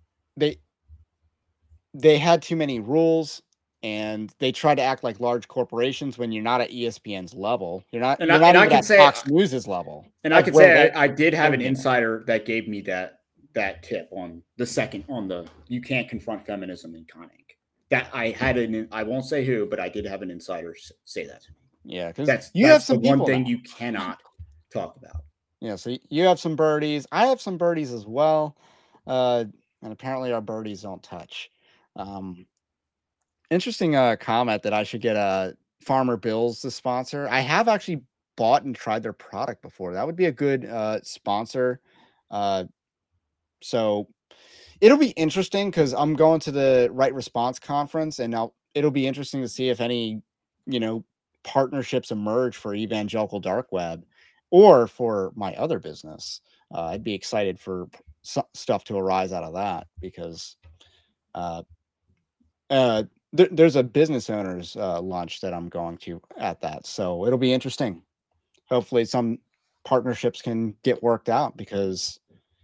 they had too many rules, and they try to act like large corporations when you're not at ESPN's level. You're not even at Fox News's level. And I can say I did have an insider that gave me that tip on the you can't confront feminism in Con Inc. That I won't say who, but I did have an insider say that to me. Yeah, because that's the one thing you cannot talk about. Yeah, so you have some birdies. I have some birdies as well. And apparently our birdies don't touch. Interesting comment that I should get Farmer Bills to sponsor. I have actually bought and tried their product before. That would be a good sponsor. So it'll be interesting because I'm going to the Right Response conference, and it'll be interesting to see if any, partnerships emerge for Evangelical Dark Web or for my other business. I'd be excited for stuff to arise out of that because there's a business owners lunch that I'm going to at that. So it'll be interesting. Hopefully some partnerships can get worked out because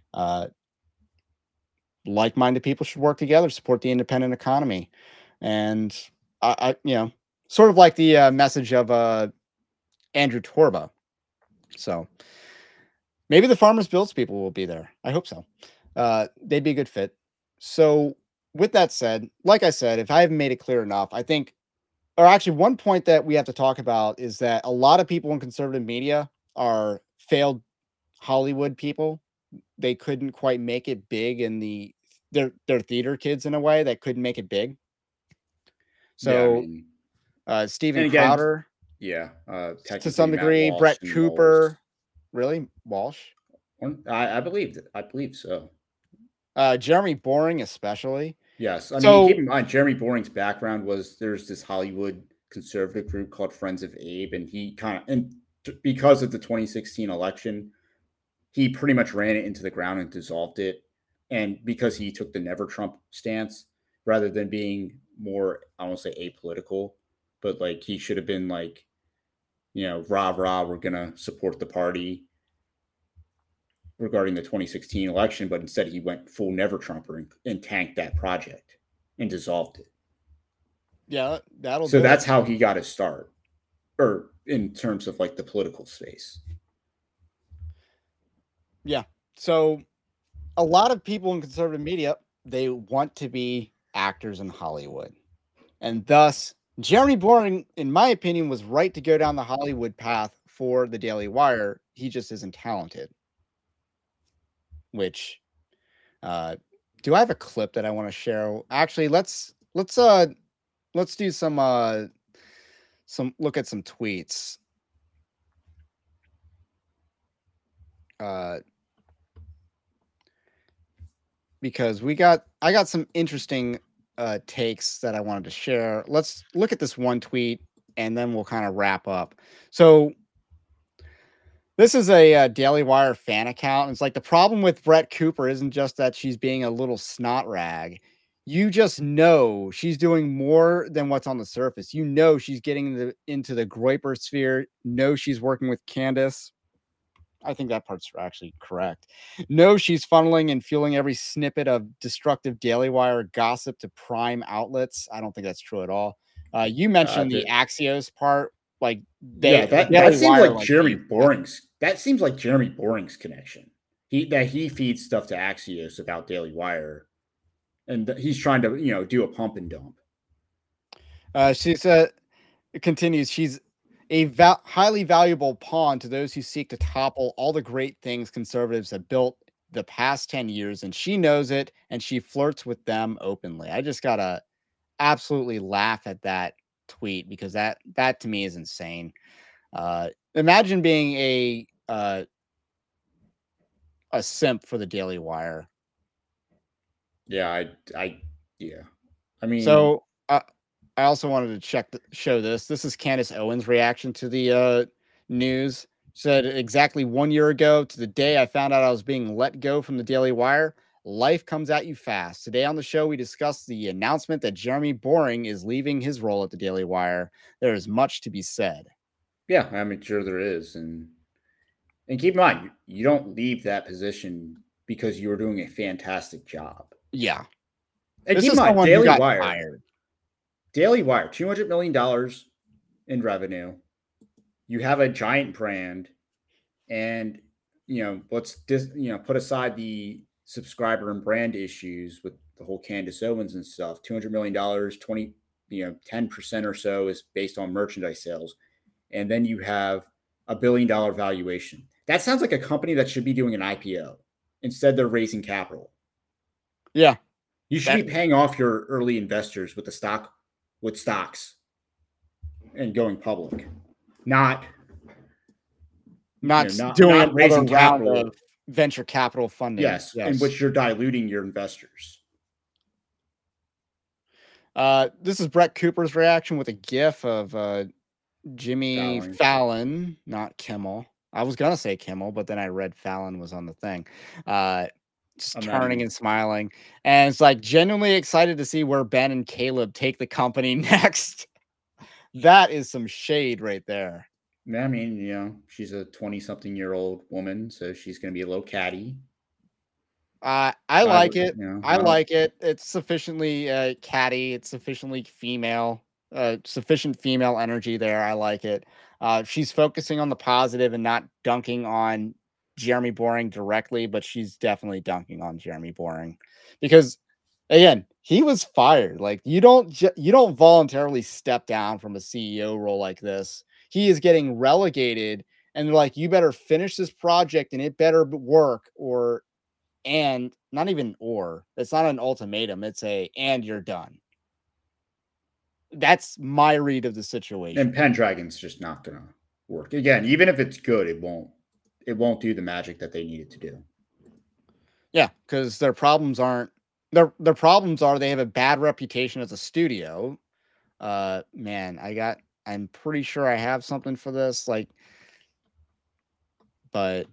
like-minded people should work together, support the independent economy. And I sort of like the message of Andrew Torba. So maybe the Farmers Bills people will be there. I hope so. They'd be a good fit. So with that said, like I said, if I haven't made it clear enough, I think, or actually one point that we have to talk about is that a lot of people in conservative media are failed Hollywood people. They couldn't quite make it big in they're theater kids in a way that couldn't make it big. So Steven Crowder, to some degree, Brett Cooper, Walsh. Really, Walsh? I believe so. Jeremy Boring, especially. Yes, I mean, keep in mind, Jeremy Boring's background was there's this Hollywood conservative group called Friends of Abe, and he because of the 2016 election, he pretty much ran it into the ground and dissolved it. And because he took the Never Trump stance rather than being more, I won't say apolitical, but like he should have been like, rah, we're going to support the party regarding the 2016 election. But instead he went full Never Trumper and tanked that project and dissolved it. Yeah, so that's how he got his start, or in terms of like the political space. Yeah. So a lot of people in conservative media, they want to be actors in Hollywood. And thus, Jeremy Boring, in my opinion, was right to go down the Hollywood path for the Daily Wire. He just isn't talented. Which, do I have a clip that I want to share? Actually, let's do some look at some tweets. Because I got some interesting takes that I wanted to share. Let's look at this one tweet and then we'll kind of wrap up. So this is a Daily Wire fan account. It's like the problem with Brett Cooper isn't just that she's being a little snot rag. You just know she's doing more than what's on the surface. She's getting into the Groyper sphere. She's working with Candace. I think that part's actually correct. She's funneling and fueling every snippet of destructive Daily Wire gossip to prime outlets. I don't think that's true at all. You mentioned the Axios part. Like that seems like Jeremy Boring's. That seems like Jeremy Boring's connection. He feeds stuff to Axios about Daily Wire, and he's trying to do a pump and dump. She said, it continues. She's a highly valuable pawn to those who seek to topple all the great things conservatives have built the past 10 years, and she knows it, and she flirts with them openly. I just gotta absolutely laugh at that tweet because that to me is insane. Imagine being a simp for the Daily Wire. Yeah, I mean, so I also wanted to show this. This is Candace Owens' reaction to the news. Said exactly 1 year ago to the day I found out I was being let go from the Daily Wire. Life comes at you fast. Today on the show, we discussed the announcement that Jeremy Boring is leaving his role at the Daily Wire. There is much to be said. Yeah, I mean, sure there is. And keep in mind, you don't leave that position because you were doing a fantastic job. Yeah. And keep in mind, Daily Wire. Daily Wire, $200 million in revenue. You have a giant brand, and let's put aside the subscriber and brand issues with the whole Candace Owens and stuff. $200 million, 10% or so is based on merchandise sales, and then you have $1 billion valuation. That sounds like a company that should be doing an IPO. Instead, they're raising capital. Yeah, you should be paying off your early investors with stocks and going public, not raising capital of venture capital funding. Yes, in which you're diluting your investors. This is Brett Cooper's reaction with a GIF of Jimmy Fallon, not Kimmel. I was gonna say Kimmel, but then I read Fallon was on the thing. Just turning and smiling, and it's like genuinely excited to see where Ben and Caleb take the company next. That is some shade right there. I mean, she's a 20-something-year-old woman, so she's going to be a little catty. I like it. I like it. It's sufficiently catty. It's sufficiently female. Sufficient female energy there. I like it. She's focusing on the positive and not dunking on Jeremy Boring directly, but she's definitely dunking on Jeremy Boring because, again, he was fired. Like you don't voluntarily step down from a CEO role like this. He is getting relegated, and they're like, you better finish this project and it better work, and not even or. It's not an ultimatum. It's and you're done. That's my read of the situation. And Pendragon's just not gonna work. Again, even if it's good, it won't do the magic that they need it to do. Yeah, because their problems aren't their problems are they have a bad reputation as a studio. Man, I'm pretty sure I have something for this, but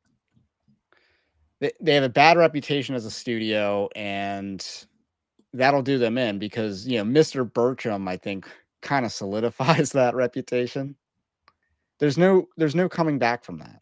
they have a bad reputation as a studio, and that'll do them in because Mr. Bertram, I think, kind of solidifies that reputation. There's no coming back from that.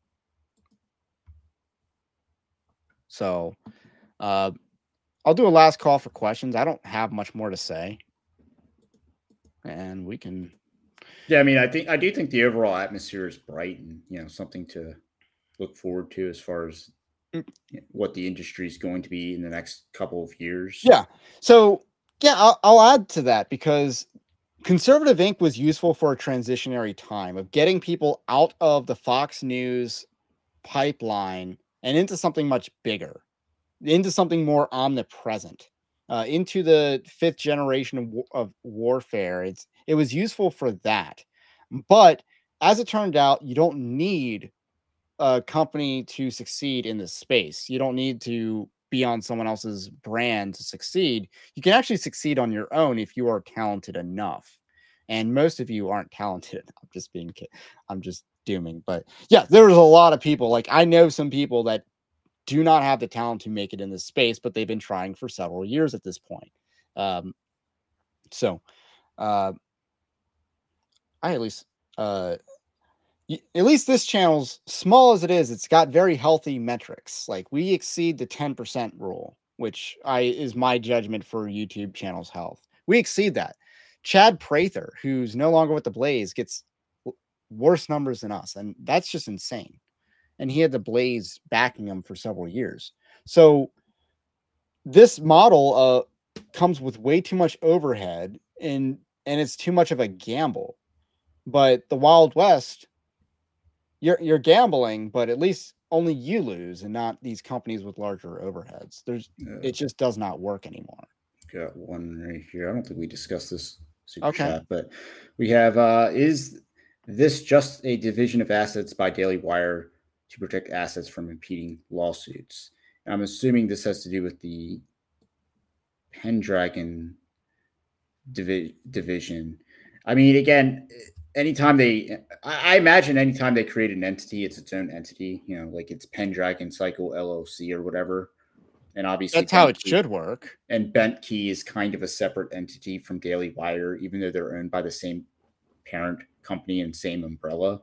So I'll do a last call for questions. I don't have much more to say. And we can. Yeah, I mean, I do think the overall atmosphere is bright and something to look forward to as far as what the industry is going to be in the next couple of years. Yeah. So yeah, I'll add to that because Conservative Inc. was useful for a transitionary time of getting people out of the Fox News pipeline and into something much bigger, into something more omnipresent, into the fifth generation of warfare. It was useful for that. But as it turned out, you don't need a company to succeed in this space. You don't need to be on someone else's brand to succeed. You can actually succeed on your own if you are talented enough. And most of you aren't talented enough. I'm just dooming. But yeah, there's a lot of people. Like I know some people that do not have the talent to make it in this space, but they've been trying for several years at this point. At least this channel's small as it is, it's got very healthy metrics. Like we exceed the 10% rule, which is my judgment for YouTube channel's health. We exceed that. Chad Prather, who's no longer with the Blaze, gets worse numbers than us, and that's just insane. And he had the Blaze backing him for several years. So this model comes with way too much overhead, and it's too much of a gamble. But the Wild West, you're gambling, but at least only you lose and not these companies with larger overheads. It just does not work anymore. Got one right here. I don't think we discussed this super chat, but we have is this just a division of assets by Daily Wire to protect assets from impeding lawsuits? And I'm assuming this has to do with the Pendragon division. I mean, again, I imagine anytime they create an entity, it's its own entity, like it's Pendragon Cycle LLC or whatever. And obviously that's how it should work. And BentKey is kind of a separate entity from Daily Wire, even though they're owned by the same parent company and same umbrella.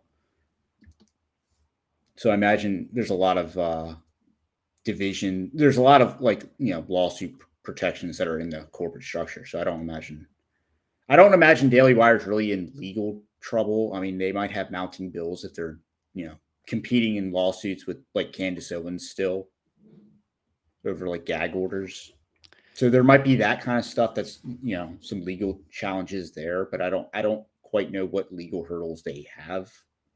So I imagine there's a lot of division. There's a lot of lawsuit protections that are in the corporate structure. So I don't imagine Daily Wire is really in legal trouble. I mean, they might have mounting bills if they're, competing in lawsuits with like Candace Owens still over like gag orders. So there might be that kind of stuff that's, some legal challenges there, but I don't quite know what legal hurdles they have.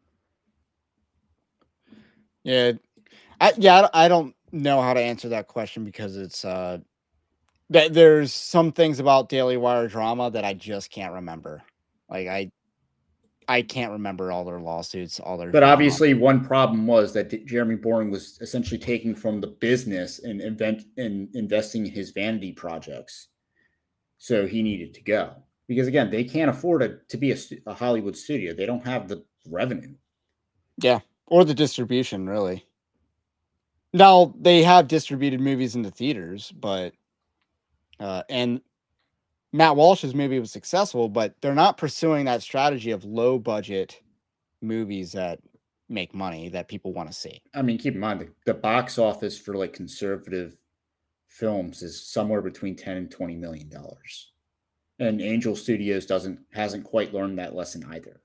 Yeah. I don't know how to answer that question because it's there's some things about Daily Wire drama that I just can't remember. Like I can't remember all their lawsuits, all their. But drama. Obviously, one problem was that Jeremy Boring was essentially taking from the business and investing in his vanity projects. So he needed to go because, again, they can't afford to be a Hollywood studio. They don't have the revenue. Yeah. Or the distribution, really. Now, they have distributed movies into theaters, but and Matt Walsh's movie was successful, but they're not pursuing that strategy of low budget movies that make money that people want to see. I mean, keep in mind the box office for like conservative films is somewhere between 10 and 20 million dollars. And Angel Studios hasn't quite learned that lesson either.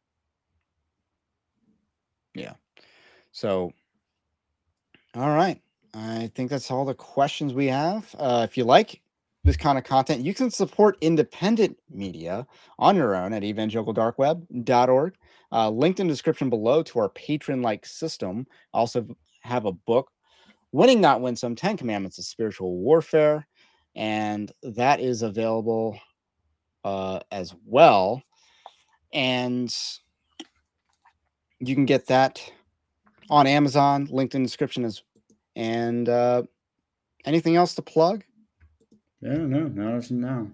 Yeah. So, all right. I think that's all the questions we have. If you like this kind of content, you can support independent media on your own at evangelicaldarkweb.org. Linked in the description below to our patron-like system. I also have a book, Winning Not Winsome, 10 Commandments of Spiritual Warfare. And that is available as well. And you can get that on Amazon, linked in the description and anything else to plug? No.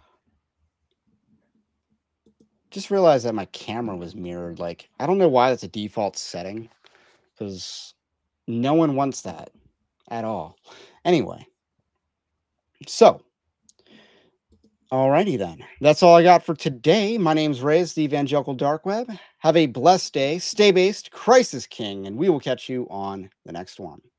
Just realized that my camera was mirrored. Like, I don't know why that's a default setting, because no one wants that at all. Anyway, so alrighty then. That's all I got for today. My name's Reyes, the Evangelical Dark Web. Have a blessed day. Stay based. Christ is King, and we will catch you on the next one.